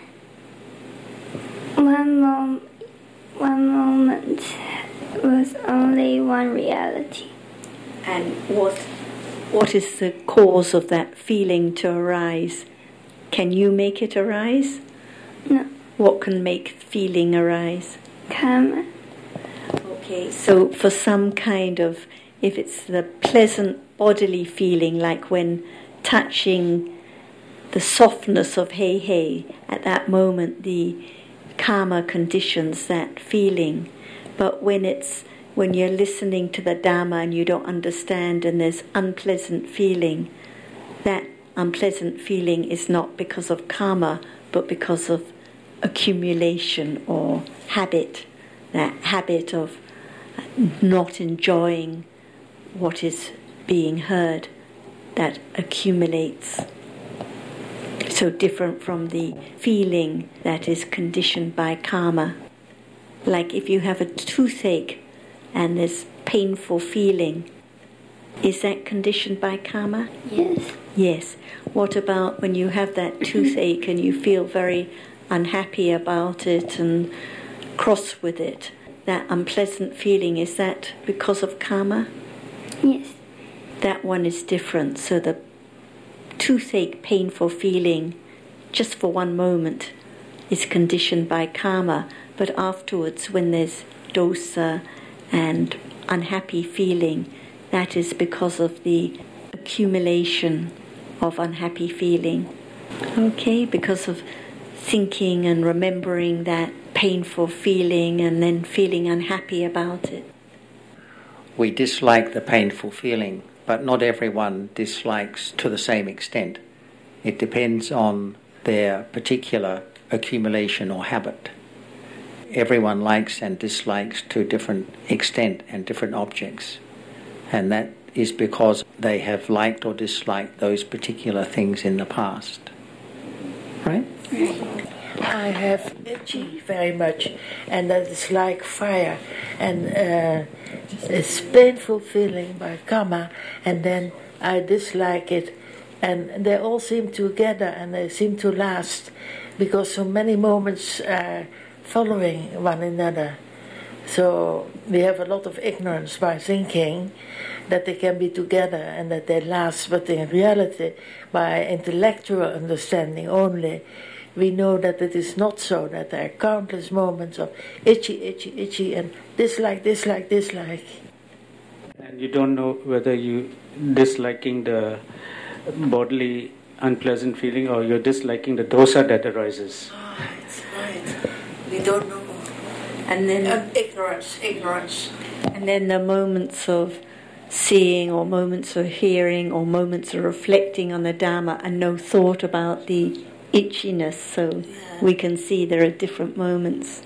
one, mom- one moment was only one reality. And what what is the cause of that feeling to arise? Can you make it arise? No. What can make feeling arise? Karma. Okay, so for some kind of, if it's the pleasant bodily feeling, like when touching the softness of hey hey. At that moment, the karma conditions that feeling. But when it's when you're listening to the Dhamma and you don't understand and there's unpleasant feeling, that unpleasant feeling is not because of karma, but because of accumulation or habit, that habit of not enjoying what is being heard, that accumulates. So different from the feeling that is conditioned by karma. Like if you have a toothache and there's painful feeling, is that conditioned by karma? Yes. Yes. What about when you have that toothache and you feel very unhappy about it and cross with it? That unpleasant feeling, is that because of karma? Yes. That one is different. So the toothache, painful feeling, just for one moment, is conditioned by karma. But afterwards, when there's dosa and unhappy feeling, that is because of the accumulation of unhappy feeling. Okay, because of thinking and remembering that painful feeling and then feeling unhappy about it. We dislike the painful feeling, but not everyone dislikes to the same extent. It depends on their particular accumulation or habit. Everyone likes and dislikes to a different extent and different objects. And that is because they have liked or disliked those particular things in the past. Right? I have itchy very much, and that is like fire, and uh, it's painful feeling by karma, and then I dislike it, and they all seem together, and they seem to last, because so many moments are following one another. So we have a lot of ignorance by thinking that they can be together and that they last, but in reality, by intellectual understanding only, we know that it is not so, that there are countless moments of itchy, itchy, itchy, and dislike, dislike, dislike. And you don't know whether you disliking the bodily unpleasant feeling or you're disliking the dosa that arises. Oh, it's right. We don't know. And then Um, ignorance, ignorance. And then the moments of seeing or moments of hearing or moments of reflecting on the Dhamma and no thought about the itchiness, so Yeah. we can see there are different moments.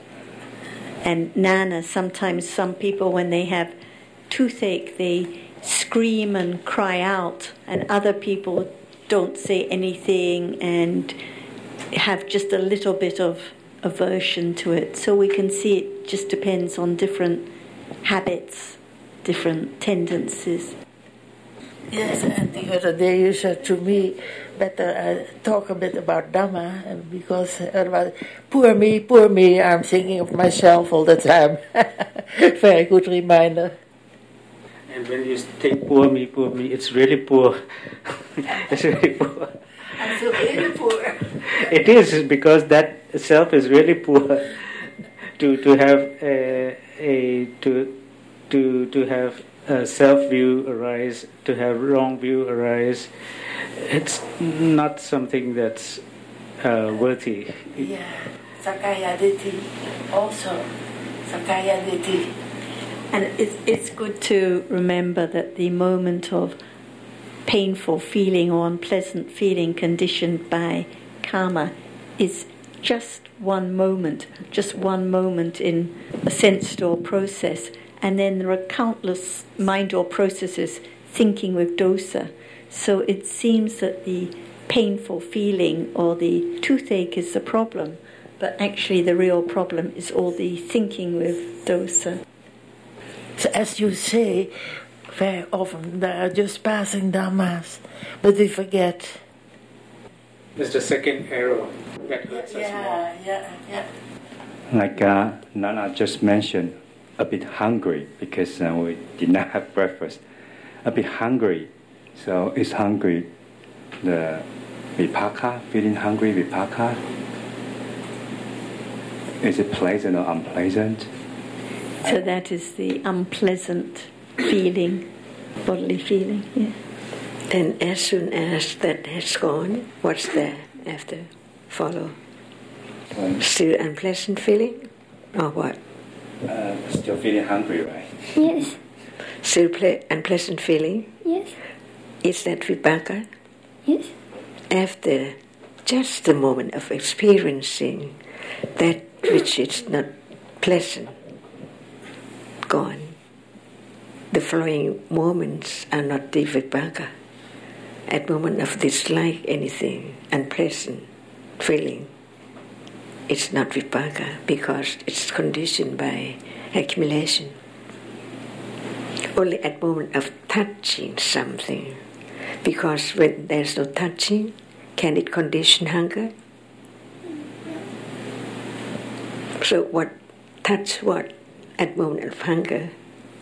And Nana, sometimes some people when they have toothache, they scream and cry out, and other people don't say anything and have just a little bit of aversion to it. So we can see it just depends on different habits, different tendencies. Yes, and the other day you said to me, better uh, talk a bit about Dhamma, uh, because otherwise, poor me, poor me, I'm thinking of myself all the time. Very good reminder. And when you think poor me, poor me, it's really poor. It's really poor. I feel really poor. It is, because that self is really poor. To to have a, a to to to have a self view arise, to have wrong view arise, it's not something that's uh, worthy. Yeah, Sakaya Ditti also. Sakaya Ditti. And it's, it's good to remember that the moment of painful feeling or unpleasant feeling conditioned by karma is just one moment, just one moment in a sense door process. And then there are countless mind door processes thinking with dosa. So it seems that the painful feeling or the toothache is the problem, but actually the real problem is all the thinking with dosa. So as you say, very often they are just passing dhammas, but we forget. It's the second arrow that hurts us more. Yeah, yeah, yeah. Like uh, Nana just mentioned, a bit hungry because uh, we did not have breakfast. A bit hungry, so is hungry the vipaka, feeling hungry vipaka? Is it pleasant or unpleasant? So that is the unpleasant feeling, bodily feeling, yeah. Then as soon as that has gone, what's there after? Follow? Um, Still unpleasant feeling? Or what? uh, still feeling hungry, right? Yes. Still ple- unpleasant feeling? Yes. Is that vipaka? Yes. After just the moment of experiencing that which is not pleasant, gone. The following moments are not the vipaka. At moment of dislike anything, unpleasant feeling, it's not vipaka because it's conditioned by accumulation. Only at moment of touching something, because when there's no touching, can it condition hunger? So what touch what at moment of hunger?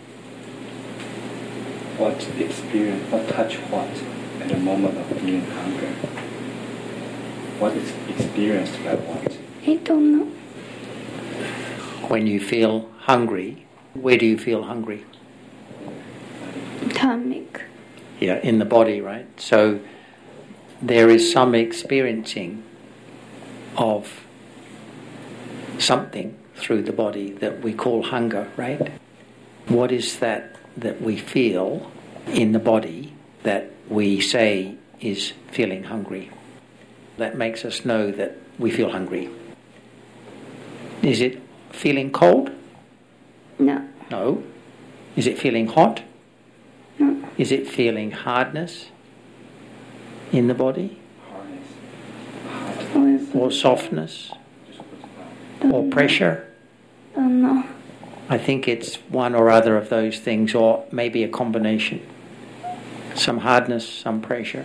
What experience, what touch what at the moment of feeling hunger? What is experienced by what? I don't know. When you feel hungry, where do you feel hungry? Stomach. Yeah, in the body, right? So there is some experiencing of something through the body that we call hunger, right? What is that that we feel in the body that we say is feeling hungry? That makes us know that we feel hungry. Is it feeling cold? No. No. Is it feeling hot? No. Is it feeling hardness in the body? Hardness. Or, Or softness? don't Or know. pressure? Don't know. I think it's one or other of those things, or maybe a combination. Some hardness, some pressure.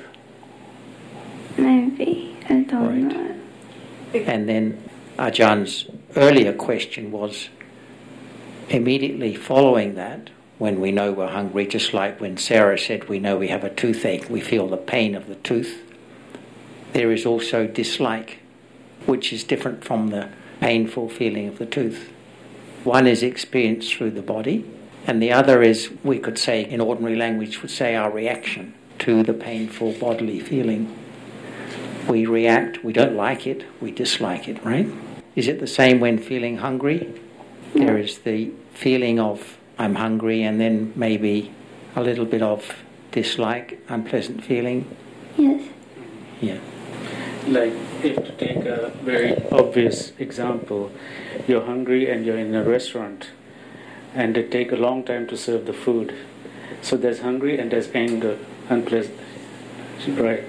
Maybe. I don't Right. know. And then Ajahn's earlier question was, immediately following that, when we know we're hungry, just like when Sarah said we know we have a toothache, we feel the pain of the tooth, there is also dislike, which is different from the painful feeling of the tooth. One is experienced through the body, and the other is, we could say, in ordinary language, would say our reaction to the painful bodily feeling. We react, we don't like it, we dislike it, right? Is it the same when feeling hungry? There is the feeling of, I'm hungry, and then maybe a little bit of dislike, unpleasant feeling. Yes. Yeah. Like, if to take a very obvious example, you're hungry and you're in a restaurant and they take a long time to serve the food. So there's hungry and there's anger, unpleasant. Right.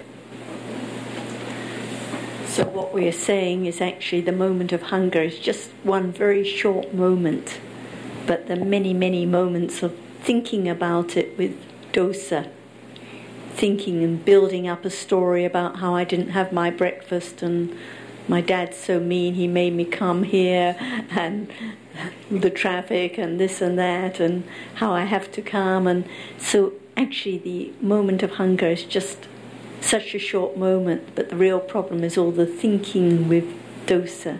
So what we are saying is actually the moment of hunger is just one very short moment, but the many, many moments of thinking about it with dosa, thinking and building up a story about how I didn't have my breakfast and my dad's so mean, he made me come here, and the traffic and this and that, and how I have to come. And so actually the moment of hunger is just such a short moment, but the real problem is all the thinking with dosa.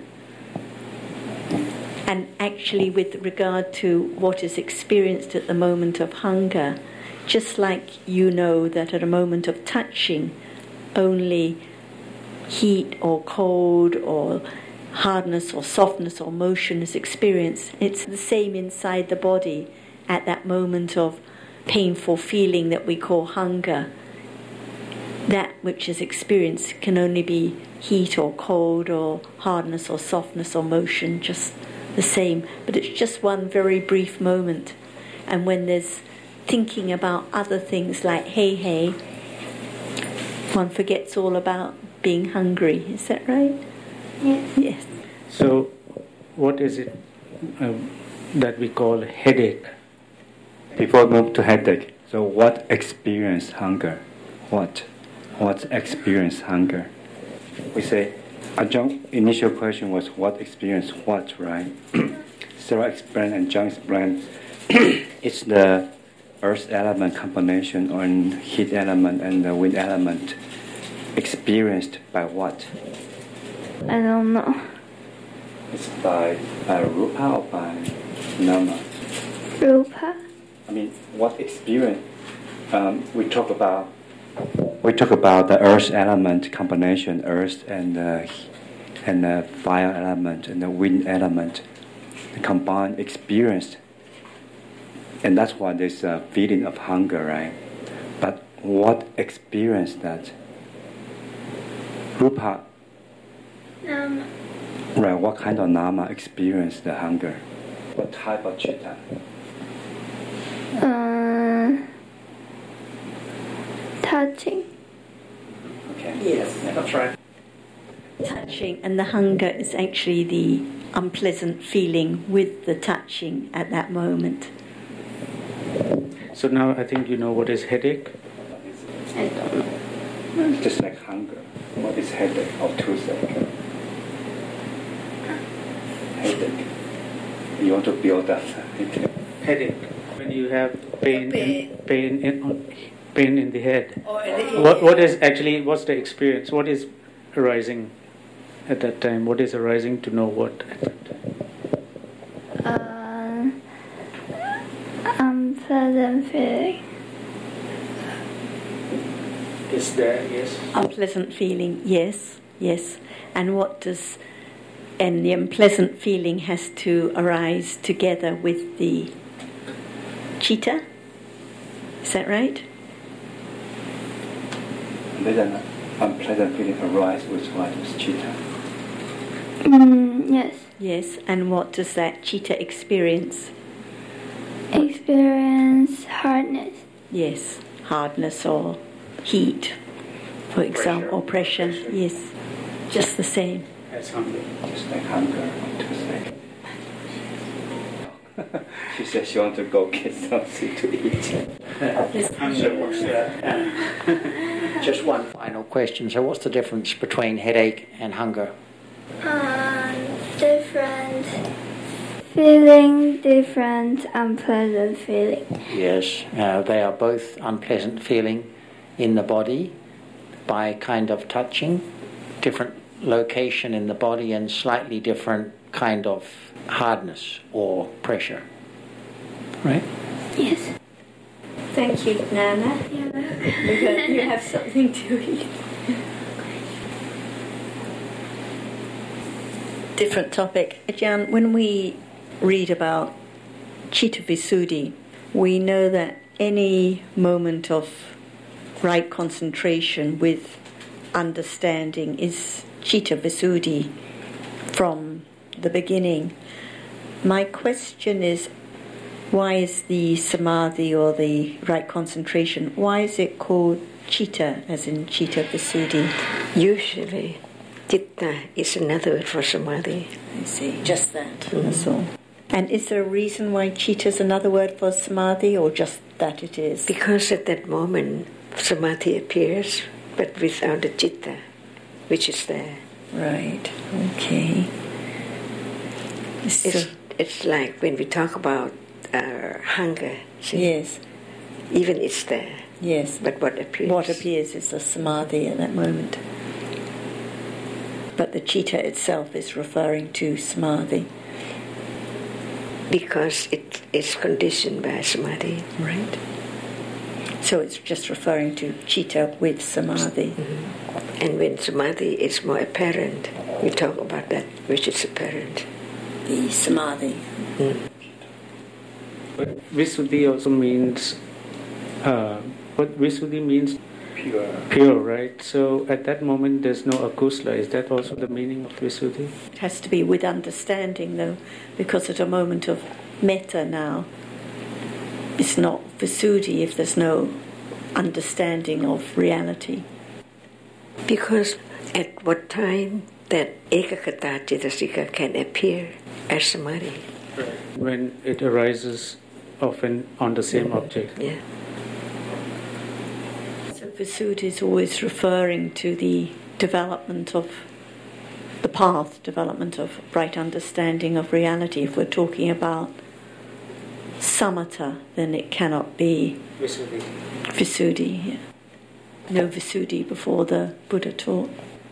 And actually with regard to what is experienced at the moment of hunger, just like you know that at a moment of touching, only heat or cold or hardness or softness or motion is experienced, it's the same inside the body at that moment of painful feeling that we call hunger. That which is experienced can only be heat or cold or hardness or softness or motion, just the same. But it's just one very brief moment. And when there's thinking about other things like hey hey, one forgets all about being hungry. Is that right? Yes. Yes. So what is it um, that we call headache? Before we move to headache, so what experience hunger? What? What experience hunger? We say, Ajahn, initial question was what experience what, right? Sarah explained and John explained it's the earth element combination or heat element and the wind element experienced by what? I don't know. It's by, by rupa or by nama? Rupa. I mean, what experience? Um, we talk about we talk about the earth element combination, earth and uh, and the fire element and the wind element, the combined experience, and that's why there's a feeling of hunger, right? But what experience that? Rupa, Nama. right? What kind of nama experience the hunger? What type of chitta? Uh, touching. Okay. Yes. That's right. Touching, and the hunger is actually the unpleasant feeling with the touching at that moment. So now I think you know what is headache. I don't know. Just like hunger. What is headache or toothache? Headache. You want to build up headache. Headache. When you have pain, Pain. In, pain in pain in the head. Or the What what is actually what's the experience? What is arising at that time? What is arising to know what at that time? Uh, unpleasant feeling. Is there, yes. Unpleasant feeling, yes, yes. And what does, and the unpleasant feeling has to arise together with the chitta? Is that right? Let an unpleasant feeling arise with what? With chitta. Mm, yes. Yes. And what does that chitta experience? Experience hardness. Yes. Hardness or heat, for example, or pressure. Yes. Just the same. As hunger. Just like hunger or toothache. She says she wants to go get something to eat. Hunger works there. Just one final question. So what's the difference between headache and hunger? Um, different feeling, different unpleasant feeling. Yes, uh, they are both unpleasant feeling in the body by kind of touching, different location in the body and slightly different kind of hardness or pressure. Right? Yes. Thank you, Nana. Because you have something to eat. Different topic. Ajahn, when we read about Chitta Visuddhi, we know that any moment of right concentration with understanding is Chitta Visuddhi from the beginning. My question is, why is the samadhi or the right concentration, why is it called chitta, as in Chitta Visuddhi? Usually, chitta is another word for samadhi. I see, just that, mm-hmm. That's all. And is there a reason why chitta is another word for samadhi, or just that it is? Because at that moment, samadhi appears, but without the chitta, which is there. Right, okay. So, It's, it's like when we talk about uh, hunger, see? Yes. Even it's there. Yes. But what appears? What appears is the samadhi at that moment. But the chitta itself is referring to samadhi. Because it is conditioned by samadhi. Right. So it's just referring to chitta with samadhi. Mm-hmm. And when samadhi is more apparent, we talk about that which is apparent. The samadhi. Mm. But Visuddhi also means, uh, what Visuddhi means? Pure. Pure, right? So at that moment there's no akusla. Is that also the meaning of Visuddhi? It has to be with understanding, though, because at a moment of metta now, it's not Visuddhi if there's no understanding of reality. Because at what time that ekakata cetasika can appear as samadhi? When it arises often on the same object. Yeah. So Visuddhi is always referring to the development of the path, development of right understanding of reality. If we're talking about samatha, then it cannot be Visuddhi. Visuddhi. Yeah. No Visuddhi before the Buddha taught.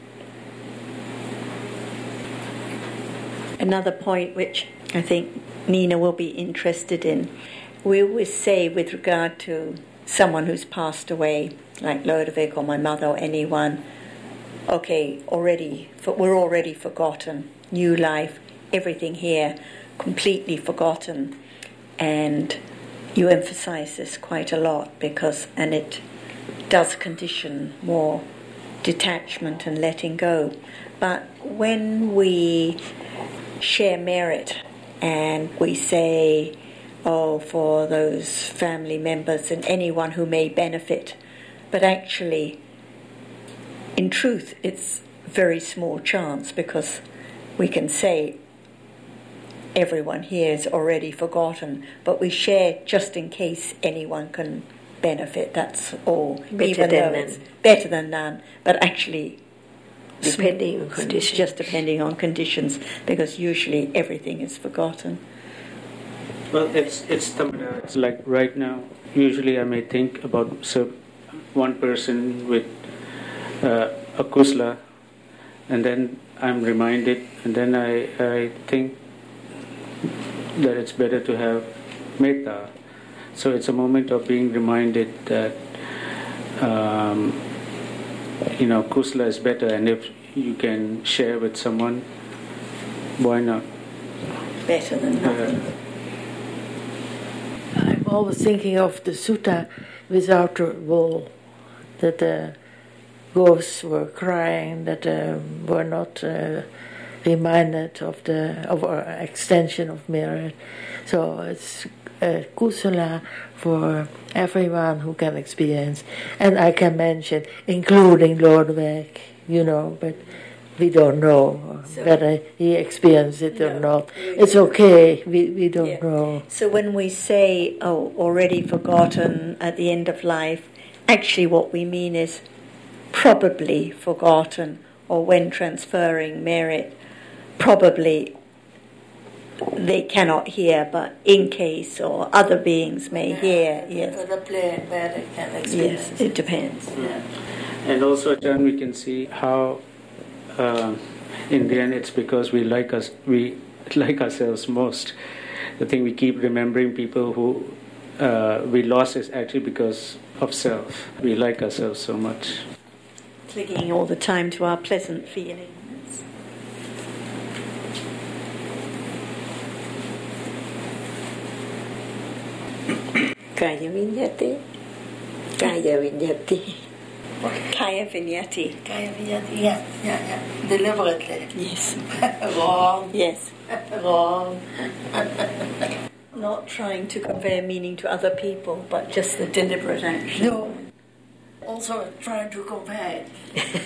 Another point which I think Nina will be interested in, we always say with regard to someone who's passed away, like Lodevik or my mother or anyone, okay, already, we're already forgotten. New life, everything here, completely forgotten. And you emphasize this quite a lot because, and it does condition more detachment and letting go. But when we share merit and we say, oh, for those family members and anyone who may benefit, but actually, in truth, it's very small chance because we can say everyone here is already forgotten, but we share just in case anyone can benefit, that's all. Better even than though it's none. better than none, but actually Depending on conditions. Just depending on conditions, because usually everything is forgotten. Well, it's it's tamada. It's like right now. Usually, I may think about so one person with uh, a kusla, and then I'm reminded, and then I I think that it's better to have metta. So it's a moment of being reminded that um, you know kusla is better, and if you can share with someone, why not? Better than nothing. Uh, I'm always thinking of the sutta without a wall, that the ghosts were crying, that uh, were not uh, reminded of the of our extension of merit. So it's uh, kusala for everyone who can experience. And I can mention, including Lodewijk, you know, but we don't know So- whether he experienced it or No. not. It's okay, we, we don't Yeah. know. So when we say, oh, already forgotten at the end of life, actually what we mean is probably forgotten, or when transferring merit, probably they cannot hear, but in case, or other beings may hear. Yes, The plane where they can experience yes, it depends. Yeah. And also, John, we can see how, uh, in the end, it's because we like us, we like ourselves most. The thing we keep remembering people who uh, we lost is actually because of self. We like ourselves so much. Clinging all the time to our pleasant feelings. Kaya vinyati. Kaya vinyati. Kaya vinyati. Kaya vinyati, yeah, yeah, yeah. Deliberately. Yes. Wrong. Yes. Wrong. Not trying to convey meaning to other people, but just the deliberate action. No. Also trying to compare it.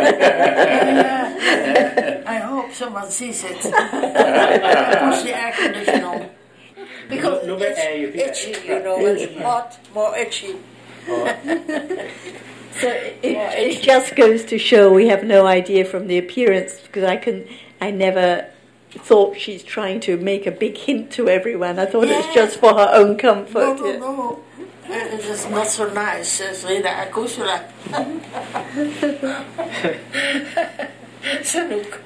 Yeah. I hope someone sees it. Push the air conditioner. Because No, no it's air, you think itchy, that- you know, it's hot, more itchy. So it, it just goes to show we have no idea from the appearance, because I can, I never thought she's trying to make a big hint to everyone. I thought it was Yeah. just for her own comfort. No, no, Yeah. no. It is not so nice as Rita Akusula. Sanuk.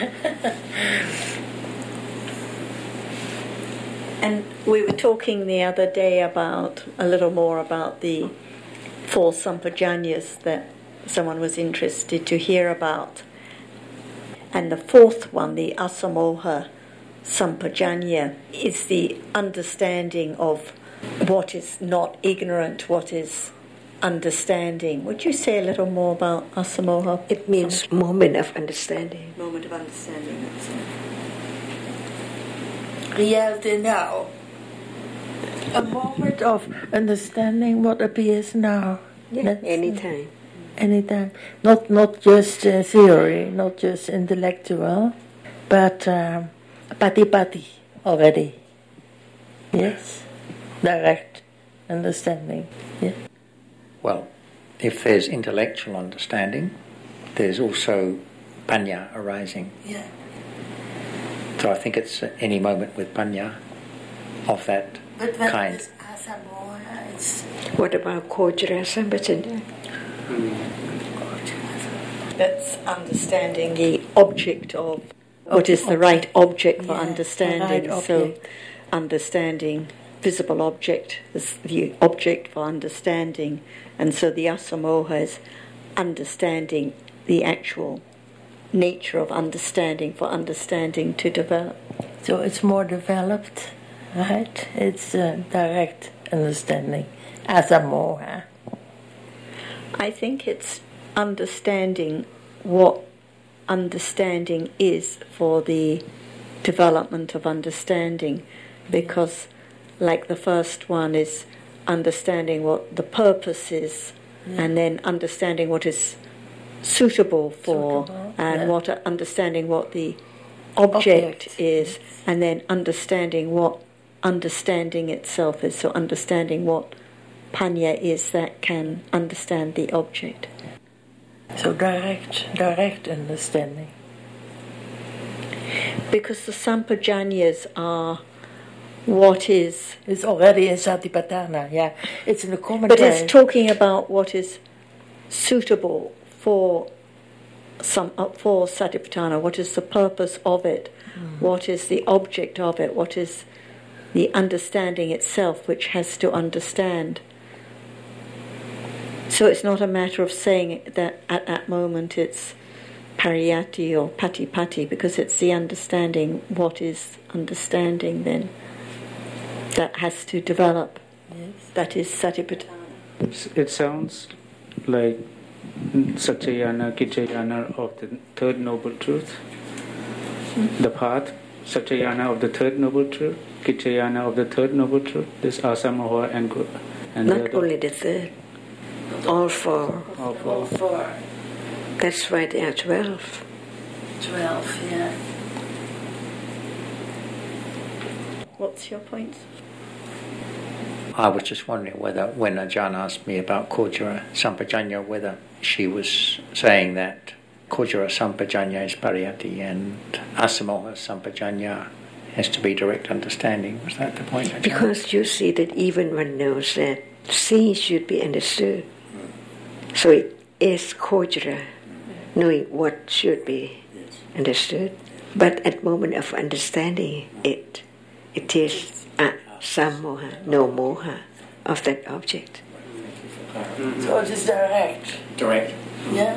And we were talking the other day about, a little more about the four sampajanyas that someone was interested to hear about. And the fourth one, the asamoha sampajanya, is the understanding of what is not ignorant, what is understanding. Would you say a little more about asamoha? It means moment of understanding. Moment of understanding. That's it. Reality now. A moment of understanding what appears now. Yeah, That's- anytime. Anytime. Not not just uh, theory, not just intellectual, but um, pati-pati already. Yes. Direct understanding. Yeah. Well, if there's intellectual understanding, there's also panya arising. Yeah. So I think it's any moment with panya of that But when kind. it's asamoha, it's What about Kojra Sambhajanya? That's understanding the object of what is the right object for Yeah, understanding. the right So, object. understanding visible object, is the object for understanding, and so the asamoha is understanding the actual nature of understanding for understanding to develop. So it's more developed, right? It's uh, direct understanding, asamoha. I think it's understanding what understanding is for the development of understanding, because like the first one is understanding what the purpose is, yeah. and then understanding what is suitable for, suitable, and yeah. what understanding what the object, object is, and then understanding what understanding itself is, so understanding what panya is that can understand the object. So direct, direct understanding. Because the sampajanyas are what is... It's already in Satipatthana, yeah. It's in the commentary. But it's talking about what is suitable for some uh, for Satipatthana, what is the purpose of it, mm. what is the object of it, what is the understanding itself which has to understand. So it's not a matter of saying that at that moment it's pariyati or patipati, because it's the understanding what is understanding then that has to develop. Yes. That is Satipatthana. It sounds like Satyayana, Kichayana of the Third Noble Truth. Mm-hmm. The path, Satyayana of the Third Noble Truth, Kichayana of the Third Noble Truth, this asamoha and, and not the only the third. All four. All four. All four. That's why there are twelve. Twelve, yeah. What's your point? I was just wondering whether, when Ajahn asked me about Kojara Sampajanya, whether she was saying that Kojara Sampajanya is pariyati and Asamoha Sampajanya has to be direct understanding. Was that the point, Ajahn? Because you see that even one knows that seeing should be understood. So it is Kojara, knowing what should be understood. But at moment of understanding it, it is a samoha, no moha of that object. Mm-hmm. So it is direct. Direct. Yeah.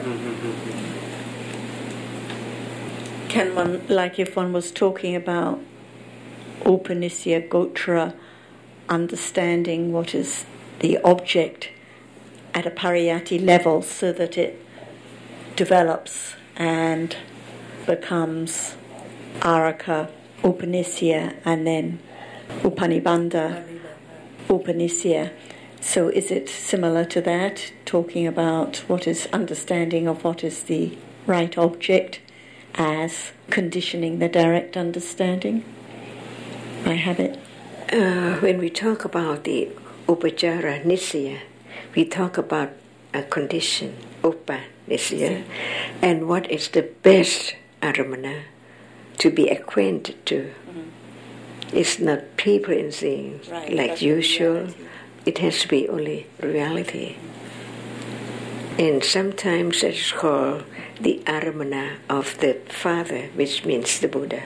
Can one, like if one was talking about Upanisya Gotra, understanding what is the object at a pariyati level so that it develops and becomes Araka Upanisya and then Upanibandha Upanisya. So is it similar to that, talking about what is understanding of what is the right object as conditioning the direct understanding by habit? Uh, when we talk about the Upachara Nisya, we talk about a condition, Upa Nisya, and what is the best aramana to be acquainted to. Mm-hmm. It's not people and things right, like usual. It has to be only reality. And sometimes it's called the aramana of the Father, which means the Buddha.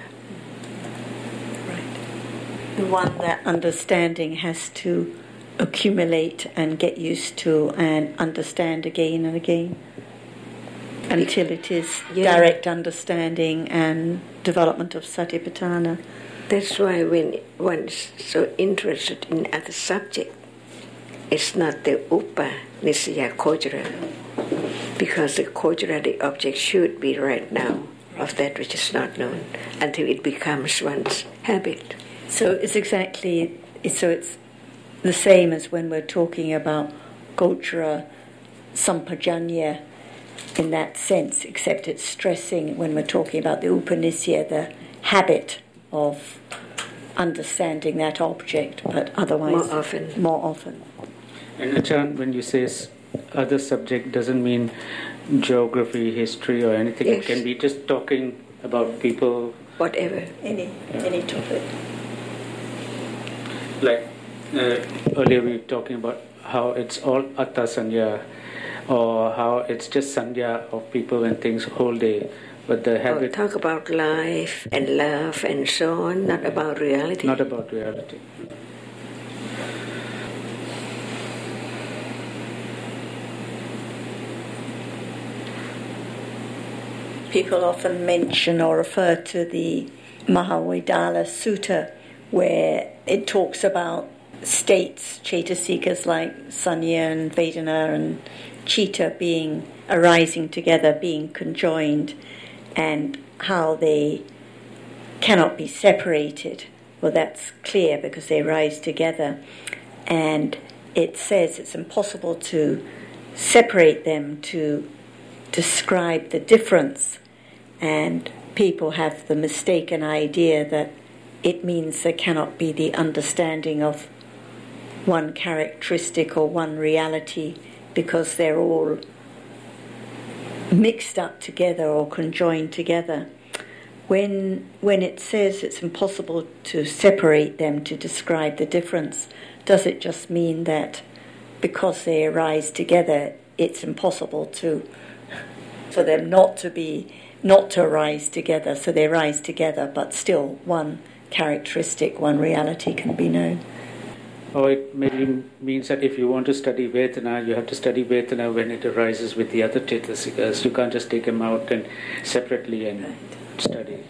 Right. The one that understanding has to accumulate and get used to and understand again and again until it is yeah. direct understanding and development of Satipatthana. That's why when one's so interested in other subject, it's not the Upa Nisya Kojara, because the Kojara, the object, should be right now of that which is not known until it becomes one's habit. So it's exactly, so it's the same as when we're talking about Gochara Sampajanya in that sense, except it's stressing when we're talking about the Upanisya, the habit of understanding that object, but otherwise more often. More often. And Ajahn, when you say other subject, doesn't mean geography, history, or anything. Yes. It can be just talking about people. Whatever. Any yeah. any topic. Like uh, earlier we were talking about how it's all atta sanya, or how it's just sanya of people and things whole day. But the habit... Oh, talk about life and love and so on, not about reality. Not about reality. people often mention or refer to the Mahavedala Sutta, where it talks about states, Chaitasikas like Sanya and Vedana and Chitta being arising together, being conjoined, and how they cannot be separated. Well, that's clear because they rise together. And it says it's impossible to separate them, to describe the difference. And people have the mistaken idea that it means there cannot be the understanding of one characteristic or one reality because they're all mixed up together or conjoined together. When when it says it's impossible to separate them, to describe the difference, does it just mean that because they arise together, it's impossible to for them not to be not to arise together? So they rise together, but still one characteristic, one reality can be known. Or it maybe means that if you want to study Vedana, you have to study Vedana when it arises with the other Chaitasikas. You can't just take them out and separately and study.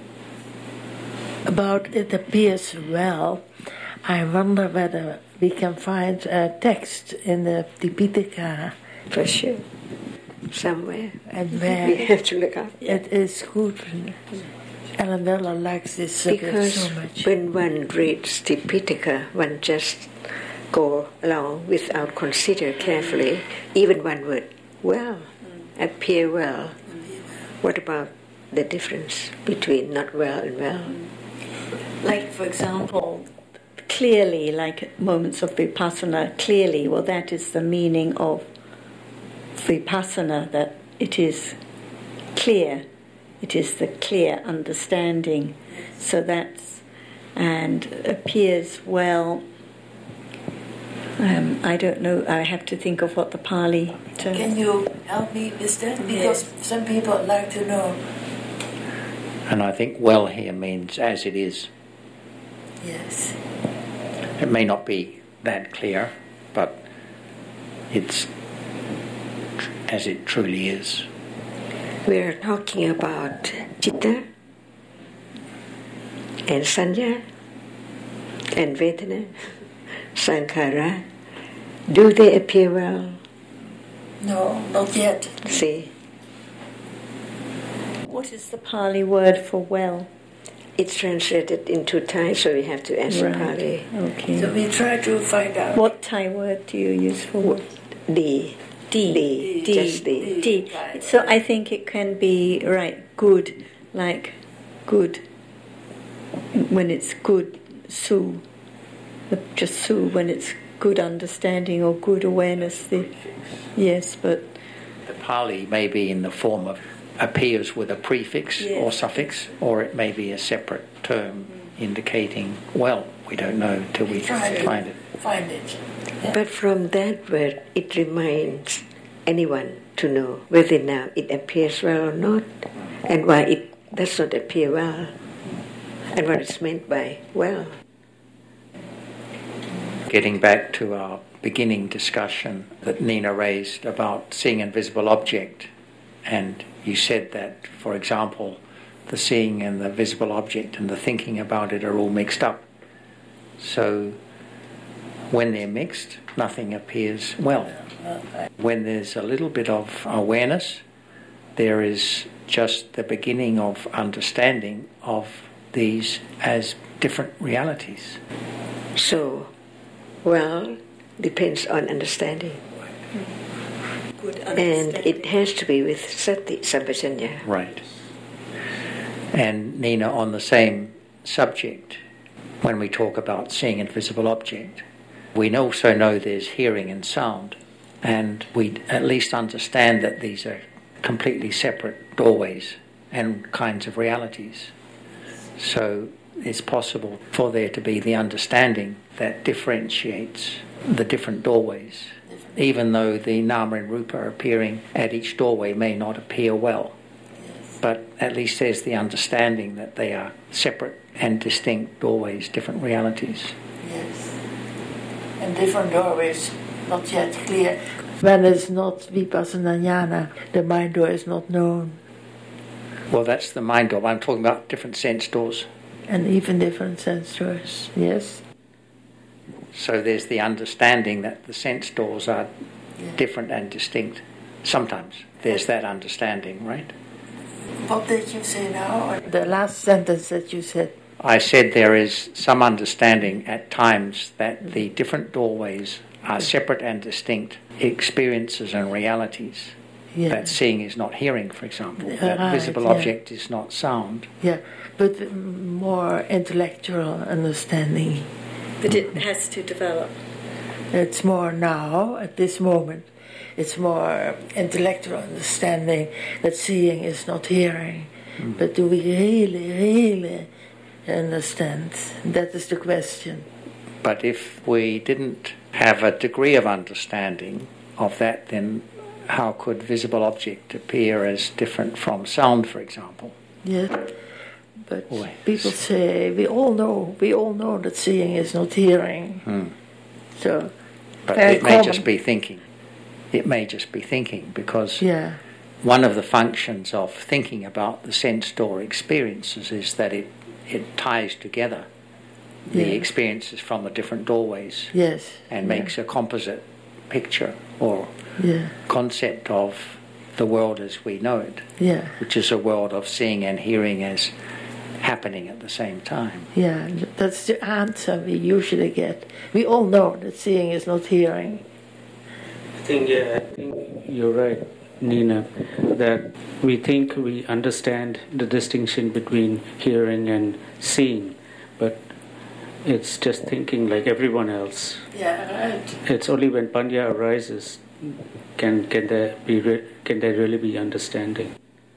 About it appears well, I wonder whether we can find a text in the Tipitaka. For sure. Somewhere. And where we have to look up. It is good. Ellen Weller likes this subject because so much. When one reads Tipitaka, one just go along without consider carefully, even one word, well, appear well. What about the difference between not well and well? Like, for example, clearly, like moments of vipassana, clearly, well, that is the meaning of vipassana, that it is clear. It is the clear understanding. So that's, and appears well. Um, I don't know, I have to think of what the Pali term. Can you help me with that? Because yes. Some people like to know. And I think well here means as it is. Yes. It may not be that clear, but it's as it truly is. We are talking about Chitta and Sanya and Vedana, Sankhara. Do they appear well? No, not yet. See? What is the Pali word for well? It's translated into Thai, so we have to ask right. Pali. Okay. So we try to find out. What Thai word do you use for what? D. D. D. D. Just D. D. So I think it can be, right, good, like good. When it's good, su. Just su, when it's good understanding or good awareness. The, yes, but... The Pali may be in the form of appears with a prefix yes. or suffix, or it may be a separate term indicating, well, we don't know till we Try find it. Find it. Yeah. But from that word, it reminds anyone to know whether now it appears well or not, and why it does not appear well, and what is meant by well. Getting back to our beginning discussion that Nina raised about seeing an invisible object, and you said that, for example, the seeing and the visible object and the thinking about it are all mixed up. So when they're mixed, nothing appears well. When there's a little bit of awareness, there is just the beginning of understanding of these as different realities. So, well, depends on understanding. Good understanding. And it has to be with sati, sampajanya. Right. And Nina, on the same subject, when we talk about seeing an invisible object, we also know there's hearing and sound, and we at least understand that these are completely separate doorways and kinds of realities. So it's possible for there to be the understanding that differentiates the different doorways, even though the nama and rupa appearing at each doorway may not appear well. But at least there's the understanding that they are separate and distinct doorways, different realities. Yes. And different doorways, not yet clear. When it's not vipassana jnana, the mind door is not known. Well, that's the mind door. I'm talking about different sense doors. And even different sense doors, yes. So there's the understanding that the sense doors are Yeah. different and distinct. Sometimes there's that understanding, right? What did you say now? The last sentence that you said. I said there is some understanding at times that the different doorways are separate and distinct experiences and realities. Yeah. That seeing is not hearing, for example. That Right, visible yeah. object is not sound. Yeah, but more intellectual understanding. But it has to develop. It's more now, at this moment, it's more intellectual understanding that seeing is not hearing. Mm. But do we really, really understand? That is the question. But if we didn't have a degree of understanding of that, then how could visible object appear as different from sound, for example? Yes, but Oy. people say, we all know, we all know that seeing is not hearing. Hmm. So, But very it may common. just be thinking. It may just be thinking, because Yeah, one of the functions of thinking about the sense door experiences is that it, it ties together the Yeah. experiences from the different doorways yes. and yeah. makes a composite picture or Yeah, concept of the world as we know it, yeah, which is a world of seeing and hearing as happening at the same time. yeah. That's the answer we usually get. We all know that seeing is not hearing. I think, yeah, I think you're right, Nina, that we think we understand the distinction between hearing and seeing, but it's just thinking like everyone else. Yeah, right. It's only when Panya arises can can there be re- can there really be understanding.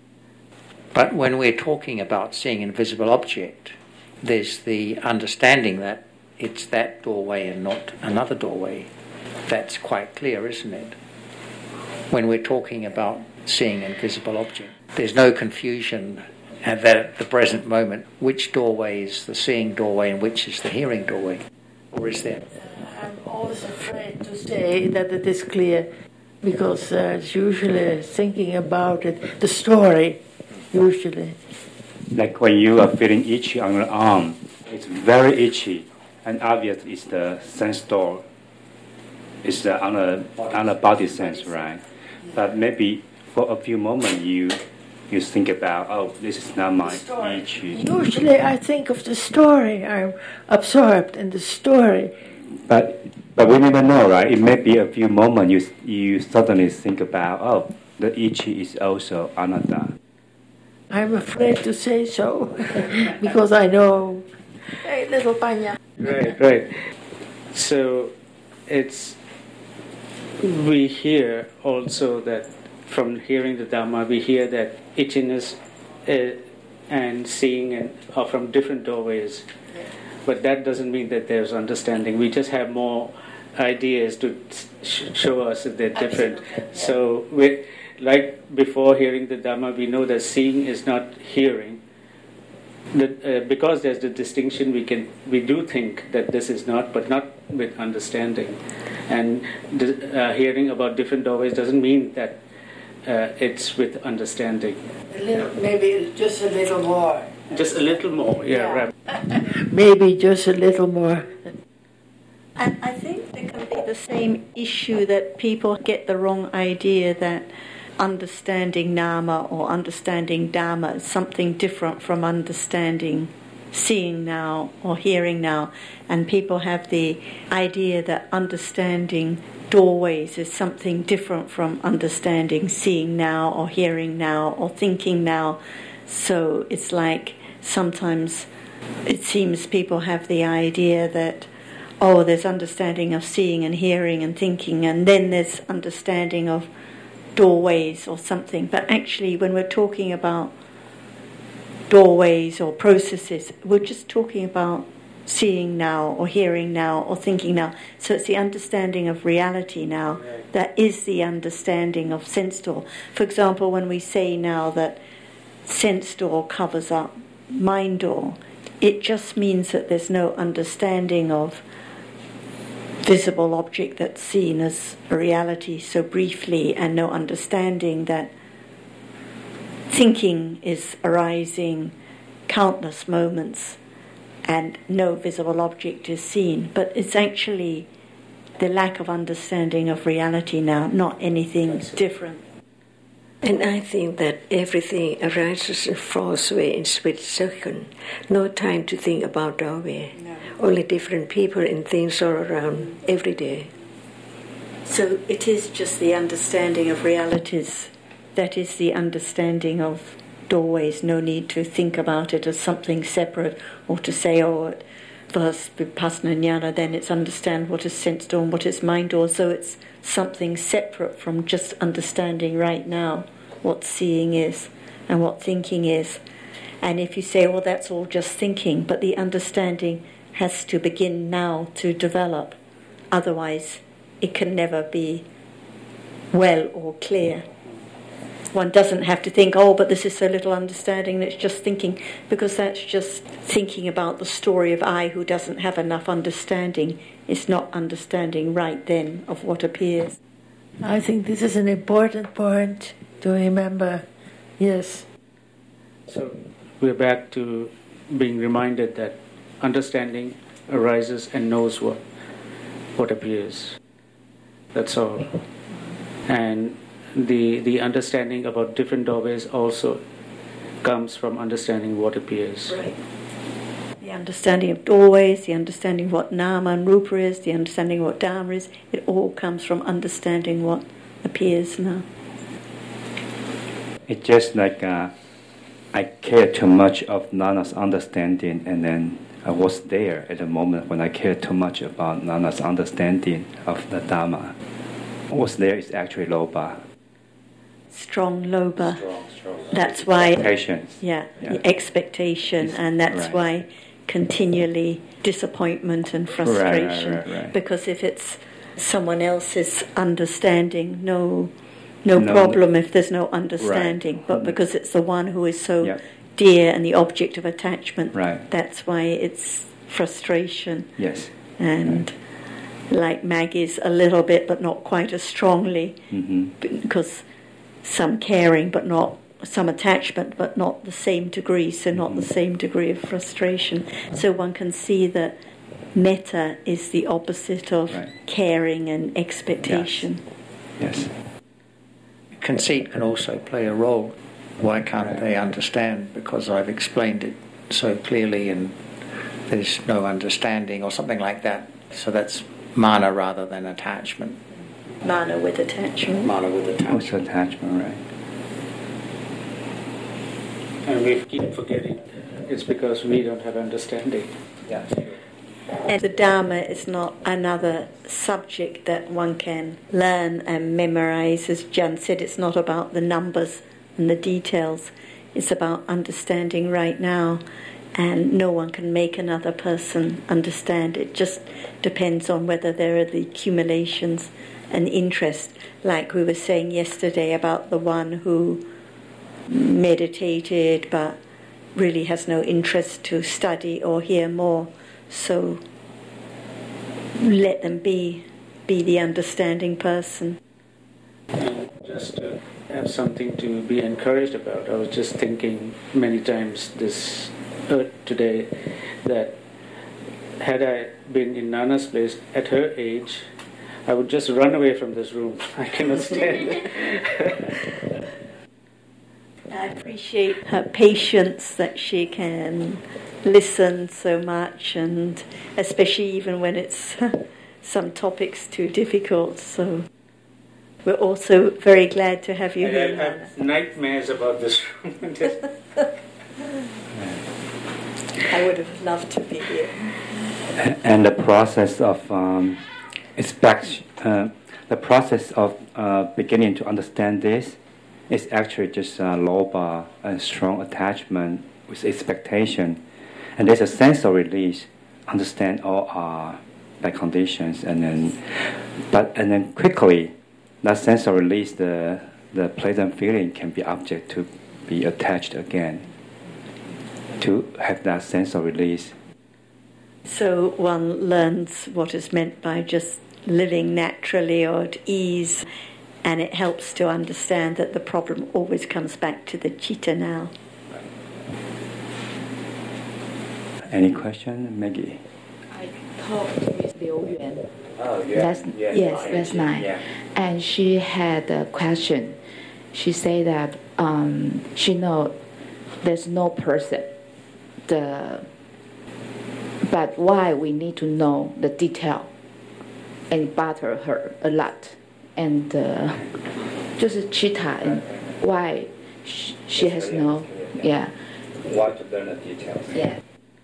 But when we're talking about seeing an invisible object, there's the understanding that it's that doorway and not another doorway. That's quite clear, isn't it? When we're talking about seeing an invisible object, there's no confusion at that at the present moment which doorway is the seeing doorway and which is the hearing doorway, or is there? I'm always afraid to say that it is clear, because uh, it's usually thinking about it, the story, usually. Like when you are feeling itchy on your arm, it's very itchy, and obvious it's the sense door. It's the on a on a body sense, right? But maybe for a few moments you you think about, oh, this is not my itchy. Usually I think of the story. I'm absorbed in the story. But but we never know, right? It may be a few moments you you suddenly think about, oh, the itchy is also anatta. I'm afraid to say so because I know. Hey, little Panya. Right, right. So it's we hear also that from hearing the Dhamma, we hear that itchiness uh, and seeing and are from different doorways. But that doesn't mean that there's understanding. We just have more ideas to sh- show us that they're different. So, we, like before hearing the Dhamma, we know that seeing is not hearing. The, uh, because there's the distinction, we can we do think that this is not, but not with understanding. And the, uh, hearing about different doorways doesn't mean that uh, it's with understanding. A little, maybe just a little more. Just a little more, yeah, Yeah. right. Maybe just a little more. And I think there can be the same issue that people get the wrong idea that understanding nama or understanding dhamma is something different from understanding seeing now or hearing now. And people have the idea that understanding doorways is something different from understanding seeing now or hearing now or thinking now. So it's like sometimes it seems people have the idea that, oh, there's understanding of seeing and hearing and thinking, and then there's understanding of doorways or something. But actually, when we're talking about doorways or processes, we're just talking about seeing now or hearing now or thinking now. So it's the understanding of reality now that is the understanding of sense door. For example, when we say now that sense door covers up mind door, it just means that there's no understanding of visible object that's seen as a reality so briefly, and no understanding that thinking is arising countless moments and no visible object is seen, but it's actually the lack of understanding of reality now, not anything different. And I think that everything arises and falls away in split second. No time to think about Dawei. No. Only different people and things all around every day. So it is just the understanding of realities. That is the understanding of doorways. No need to think about it as something separate or to say, oh, first Vipassana Jnana, then it's understand what is sense door and what is mind door. So it's something separate from just understanding right now what seeing is and what thinking is. And if you say, well, that's all just thinking, but the understanding has to begin now to develop. Otherwise, it can never be well or clear. One doesn't have to think, oh, but this is so little understanding, and it's just thinking, because that's just thinking about the story of I who doesn't have enough understanding. It's not understanding right then of what appears. I think this is an important point to remember. Yes. So we're back to being reminded that understanding arises and knows what what appears. That's all. And the the understanding about different doorways also comes from understanding what appears. Right. The understanding of doorways, the understanding of what nama and rupa is, the understanding of what dharma is, it all comes from understanding what appears now. It's just like uh, I care too much of Nana's understanding, and then I was there at the moment when I cared too much about Nana's understanding of the Dharma. What was there is actually Loba. Strong Loba. Strong, strong. That's why... Patience. Yeah, yeah. The expectation, it's, and that's right. why continually disappointment and frustration. Right, right, right, right. Because if it's someone else's understanding, no... No, no problem if there's no understanding, right. But because it's the one who is so yep. dear and the object of attachment, right. That's why it's frustration. Yes. And right. Like Maggie's a little bit, but not quite as strongly, mm-hmm. because some caring, but not some attachment, but not the same degree, so not mm-hmm. the same degree of frustration. So one can see that metta is the opposite of right. caring and expectation. Yes. yes. Conceit can also play a role. Why can't they understand? Because I've explained it so clearly and there's no understanding or something like that. So that's mana rather than attachment. Mana with attachment. Mana with attachment. Also attachment, right. And we keep forgetting it's because we don't have understanding. Yeah. And the Dharma is not another subject that one can learn and memorize. As Jan said, it's not about the numbers and the details. It's about understanding right now. And no one can make another person understand. It just depends on whether there are the accumulations and interest. Like we were saying yesterday about the one who meditated but really has no interest to study or hear more. So let them be be the understanding person. And just to have something to be encouraged about, I was just thinking many times this uh, today that had I been in Nana's place at her age, I would just run away from this room. I cannot stand it. I appreciate her patience that she can listen so much, and especially even when it's some topics too difficult. So we're also very glad to have you and here. I have nightmares about this room. I would have loved to be here. And the process of um, expect, uh, the process of uh, beginning to understand this is actually just uh, loba and strong attachment with expectation. And there's a sense of release, understand all our like conditions, and then, but and then quickly, that sense of release, the the pleasant feeling can be object to be attached again. To have that sense of release. So one learns what is meant by just living naturally or at ease, And it helps to understand that the problem always comes back to the citta now. Any question, Maggie? I talked with Liu Yuan. Oh, yeah. Last, yeah. Yes, last night. Yeah. And she had a question. She said that um, she know there's no person. The but why we need to know the detail, and it bothered her a lot. And uh, just citta and why she, she has no, yeah. Want to learn the details. Yeah.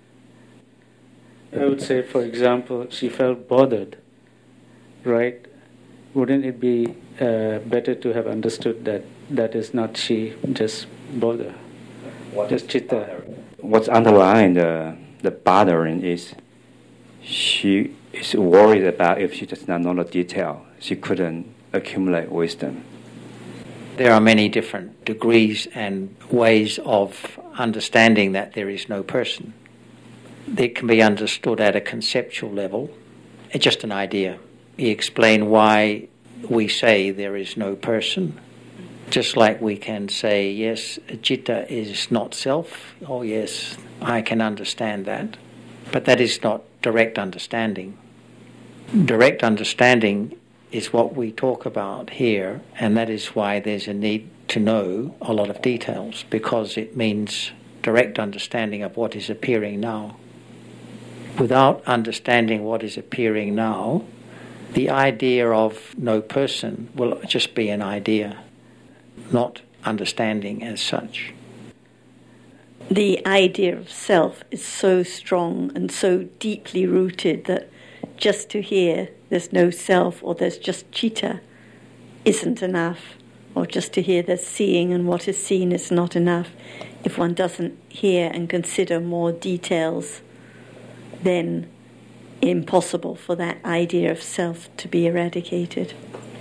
I would say, for example, she felt bothered, right? Wouldn't it be uh, better to have understood that that is not she, just bother, What just citta? What's underlying the, the bothering is she is worried about if she does not know the detail, she couldn't accumulate wisdom. There are many different degrees and ways of understanding that there is no person. It can be understood at a conceptual level. It's just an idea. You explain why we say there is no person. Just like we can say, yes, citta is not self. Oh, yes, I can understand that. But that is not direct understanding. Direct understanding is what we talk about here, and that is why there's a need to know a lot of details, because it means direct understanding of what is appearing now. Without understanding what is appearing now, the idea of no person will just be an idea, not understanding as such. The idea of self is so strong and so deeply rooted that just to hear there's no self or there's just citta isn't enough, or just to hear there's seeing and what is seen is not enough. If one doesn't hear and consider more details, then impossible for that idea of self to be eradicated.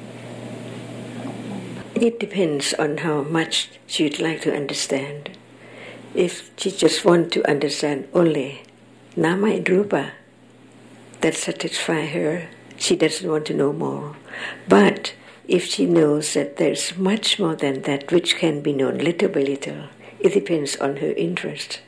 It depends on how much she'd like to understand. If she just wants to understand only Nama and Rupa, that satisfies her. She doesn't want to know more. But if she knows that there's much more than that which can be known little by little, it depends on her interest.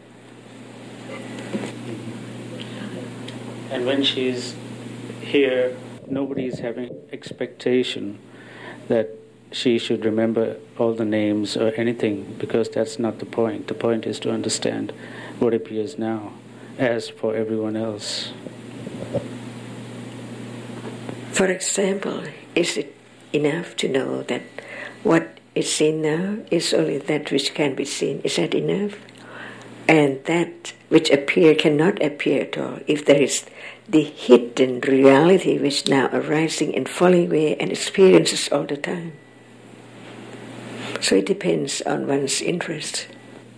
And when she's here, nobody is having expectation that she should remember all the names or anything, because that's not the point. The point is to understand what appears now, as for everyone else. For example, is it enough to know that what is seen now is only that which can be seen? Is that enough? And that which appear cannot appear at all. If there is the hidden reality which now arising and falling away and experiences all the time. So it depends on one's interest.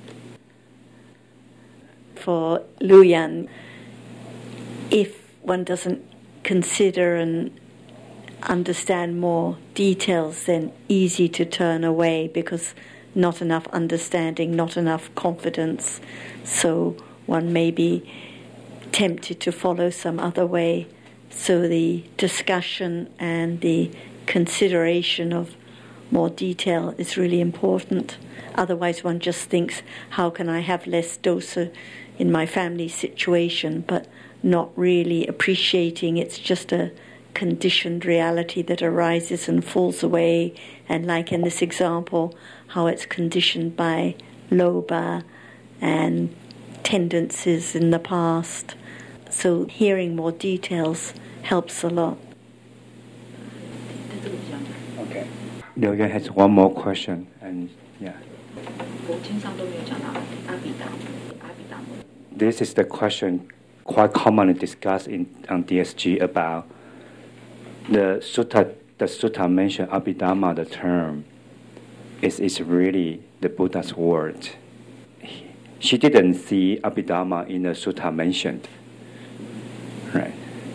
For Luyan, if one doesn't consider and understand more details, then easy to turn away, because not enough understanding, not enough confidence. So one may be tempted to follow some other way. So the discussion and the consideration of more detail is really important. Otherwise one just thinks, how can I have less dosa in my family situation, but not really appreciating it's just a conditioned reality that arises and falls away. And like in this example, how it's conditioned by lobha and tendencies in the past. So hearing more details helps a lot. Okay. Liu Yuan has one more question, and yeah. This is the question quite commonly discussed in on D S G about the sutta. The sutta mentioned Abhidhamma, the term, is is really the Buddha's word. She didn't see Abhidhamma in the sutta mentioned, right?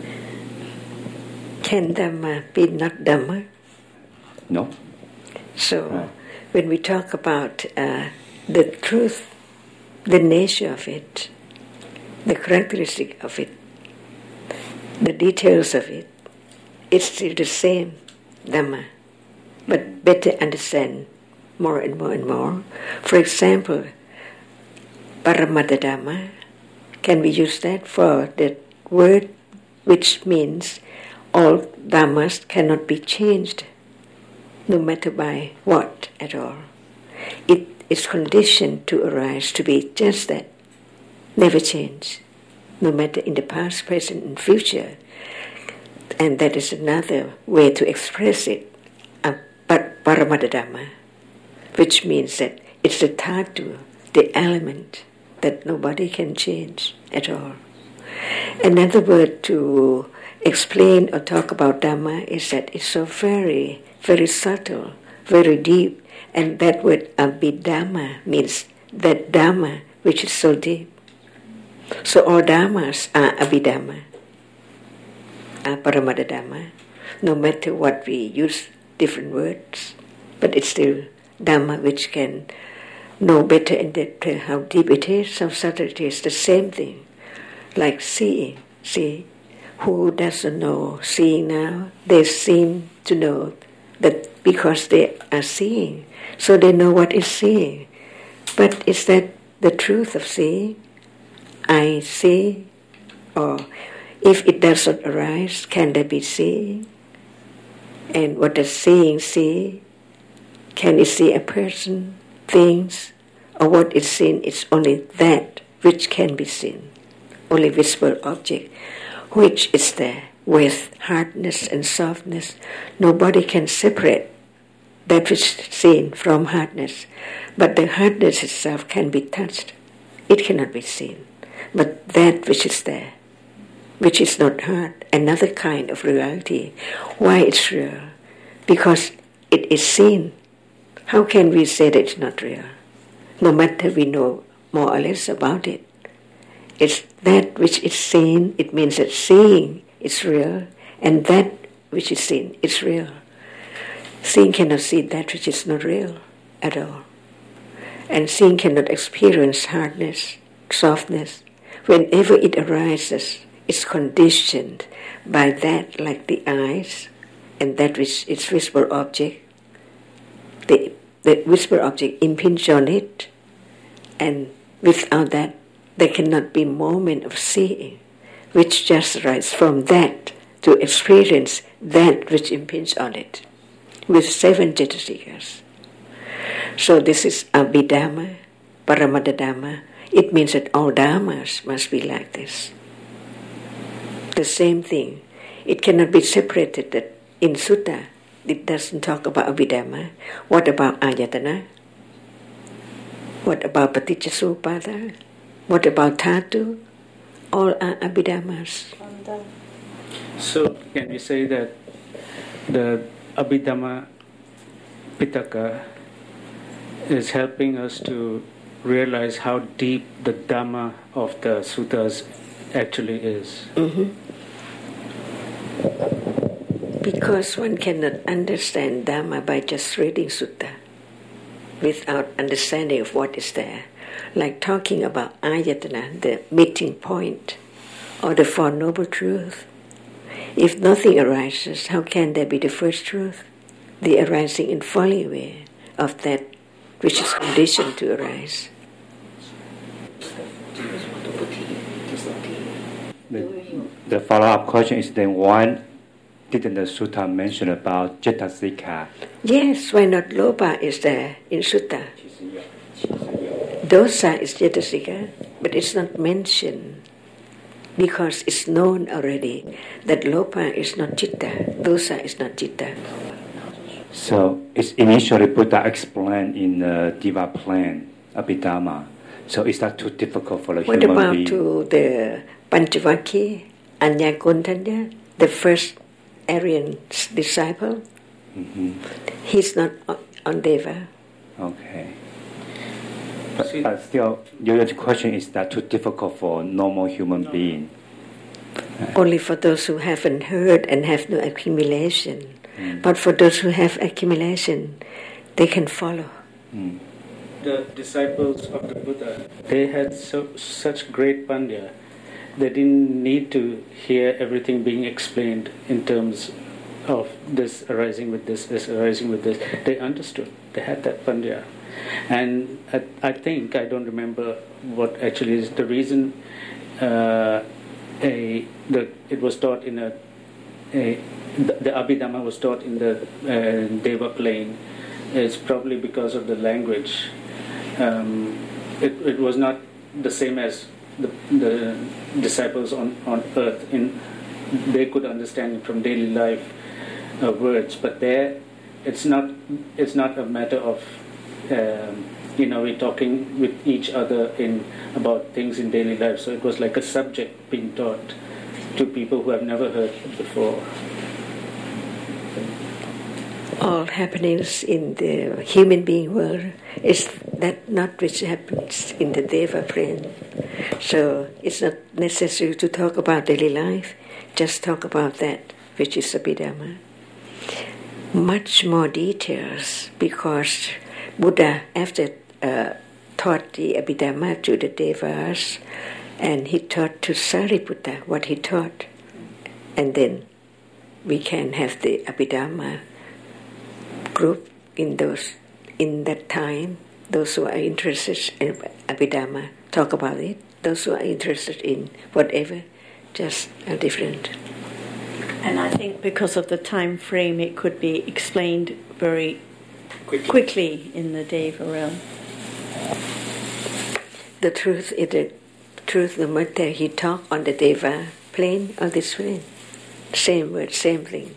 Can Dhamma be not Dhamma? No. So right. When we talk about uh, the truth, the nature of it, the characteristic of it, the details of it, it's still the same Dhamma. but better understand more and more and more. For example, Paramattha Dhamma, can we use that for the word which means all dhammas cannot be changed, no matter by what at all. It is conditioned to arise to be just that, never change, no matter in the past, present, and future. And that is another way to express it, uh, Paramattha Dhamma, which means that it's the dhatu, the element that nobody can change at all. Another word to explain or talk about Dhamma is that it's so very, very subtle, very deep, and that word Abhidhamma means that Dhamma which is so deep. So all Dhammas are Abhidhamma, are Paramattha Dhamma, no matter what we use different words, but it's still Dhamma which can know better and better how deep it is, how subtle it is, the same thing. Like seeing, see, who doesn't know seeing now? They seem to know that because they are seeing, so they know what is seeing. But is that the truth of seeing? I see, or if it does not arise, can there be seeing? And what does seeing see? Can it see a person, things, or what is seen is only that which can be seen? Only visible object, which is there with hardness and softness. Nobody can separate that which is seen from hardness, but the hardness itself can be touched. It cannot be seen. But that which is there, which is not hard, another kind of reality. Why it's real? Because it is seen. How can we say that it's not real? No matter we know more or less about it. It's that which is seen, it means that seeing is real, and that which is seen is real. Seeing cannot see that which is not real at all. And seeing cannot experience hardness, softness. Whenever it arises, it's conditioned by that, like the eyes, and that which is visible object. The, the visible object impinges on it, and without that, there cannot be moment of seeing, which just arises from that to experience that which impinges on it, with seven Jetasikas. So this is Abhidhamma, Paramattha Dhamma. It means that all Dhammas must be like this. The same thing. It cannot be separated that in Sutta, it doesn't talk about Abhidhamma. What about Ayatana? What about Paticcasamuppada? What about Dhatu? All are Abhidhammas. So can we say that the Abhidhamma Pitaka is helping us to realize how deep the Dhamma of the suttas actually is? Mm-hmm. Because one cannot understand Dhamma by just reading sutta without understanding of what is there. Like talking about Ayatana, the meeting point, or the Four Noble Truths. If nothing arises, how can there be the first truth? The arising and falling away of that which is conditioned to arise. The, the follow-up question is then why didn't the sutta mention about Jetasika? Yes, why not Lopa is there in sutta? Dosa is Jetasika, but it's not mentioned because it's known already that Lopa is not Citta, Dosa is not Citta. So it's initially Buddha explained in the Diva plan, Abhidhamma. So is that too difficult for a what human about being? to the Panchavakki, Anya Kontanya, the first Aryan disciple? Mm-hmm. He's not on Deva. Okay. But, but still, your question is that too difficult for normal human being? Only for those who haven't heard and have no accumulation. Mm. But for those who have accumulation, they can follow. Mm. The disciples of the Buddha, they had so, such great pandya. They didn't need to hear everything being explained in terms of this arising with this, this arising with this. They understood. They had that panya. And I, I think, I don't remember what actually is the reason uh, a, the, it was taught in a, a the, the Abhidhamma was taught in the uh, Deva plane. It's probably because of the language. Um, it, it was not the same as the, the disciples on, on earth. In, they could understand it from daily life uh, words, but there it's not, it's not a matter of um, you know, we're talking with each other in about things in daily life. So it was like a subject being taught to people who have never heard it before. All happenings in the human being world is that not which happens in the Deva plane. So it's not necessary to talk about daily life, just talk about that which is Abhidhamma. Much more details, because Buddha, after uh, taught the Abhidhamma to the Devas, and he taught to Sariputta what he taught, and then we can have the Abhidhamma group in those in that time. Those who are interested in Abhidhamma talk about it. Those who are interested in whatever, just are different. And I think because of the time frame, it could be explained very quickly, quickly in the Deva realm. The truth is the truth. The matter he talked on the Deva plane or this plane, same word, same thing.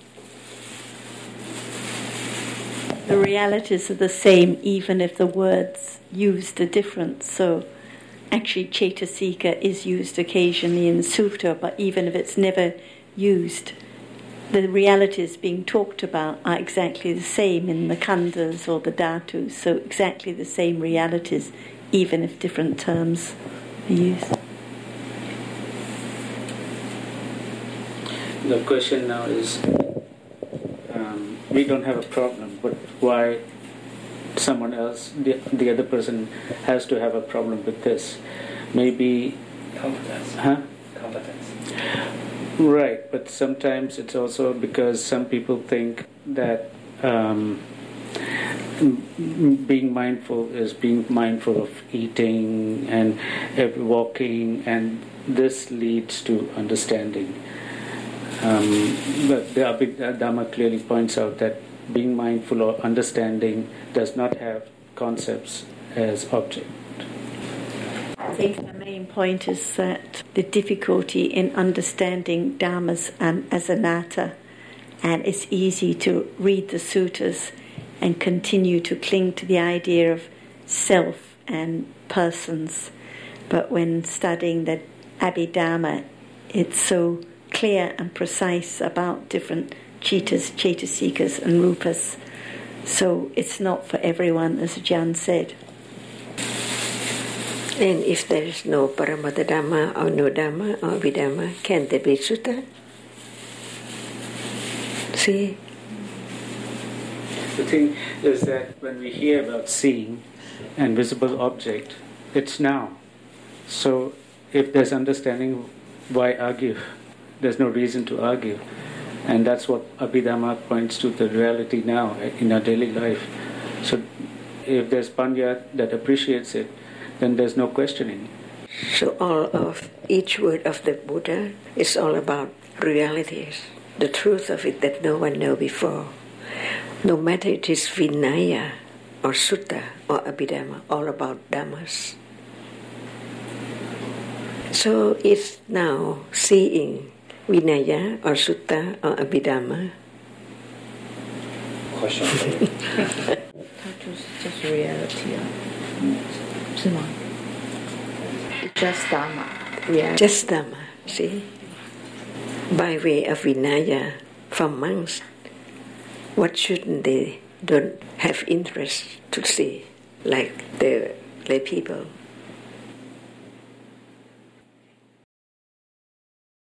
The realities are the same, even if the words used are different. So, actually, Cetasika is used occasionally in sutta, but even if it's never used, the realities being talked about are exactly the same in the khandhas or the dhatus. So, exactly the same realities, even if different terms are used. The question now is, um, we don't have a problem, but why someone else, the, the other person, has to have a problem with this? Maybe... Competence. Huh? Competence. Right, but sometimes it's also because some people think that um, being mindful is being mindful of eating and walking, and this leads to understanding. Um, but the Abhidhamma clearly points out that being mindful or understanding does not have concepts as object. I think the main point is that the difficulty in understanding dhammas and as anatta, and it's easy to read the suttas and continue to cling to the idea of self and persons. But when studying the Abhidhamma, it's so clear and precise about different citas, cetasikas and rupas. So it's not for everyone, as Ajahn said. And if there is no Paramattha Dhamma or no Dhamma or Abhidhamma, can there be sutta? See? The thing is that when we hear about seeing and visible object, it's now. So if there's understanding, why argue? There's no reason to argue. And that's what Abhidhamma points to, the reality now in our daily life. So if there's panya that appreciates it, then there's no questioning. So all of each word of the Buddha is all about realities, the truth of it that no one knew before. No matter it is Vinaya or Sutta or Abhidhamma, all about Dhammas. So it's now seeing Vinaya or Sutta or Abhidhamma. Question. It's just reality. Just Dhamma. Reality. Just Dhamma, see? By way of Vinaya from monks, what shouldn't they don't have interest to see, like the lay people?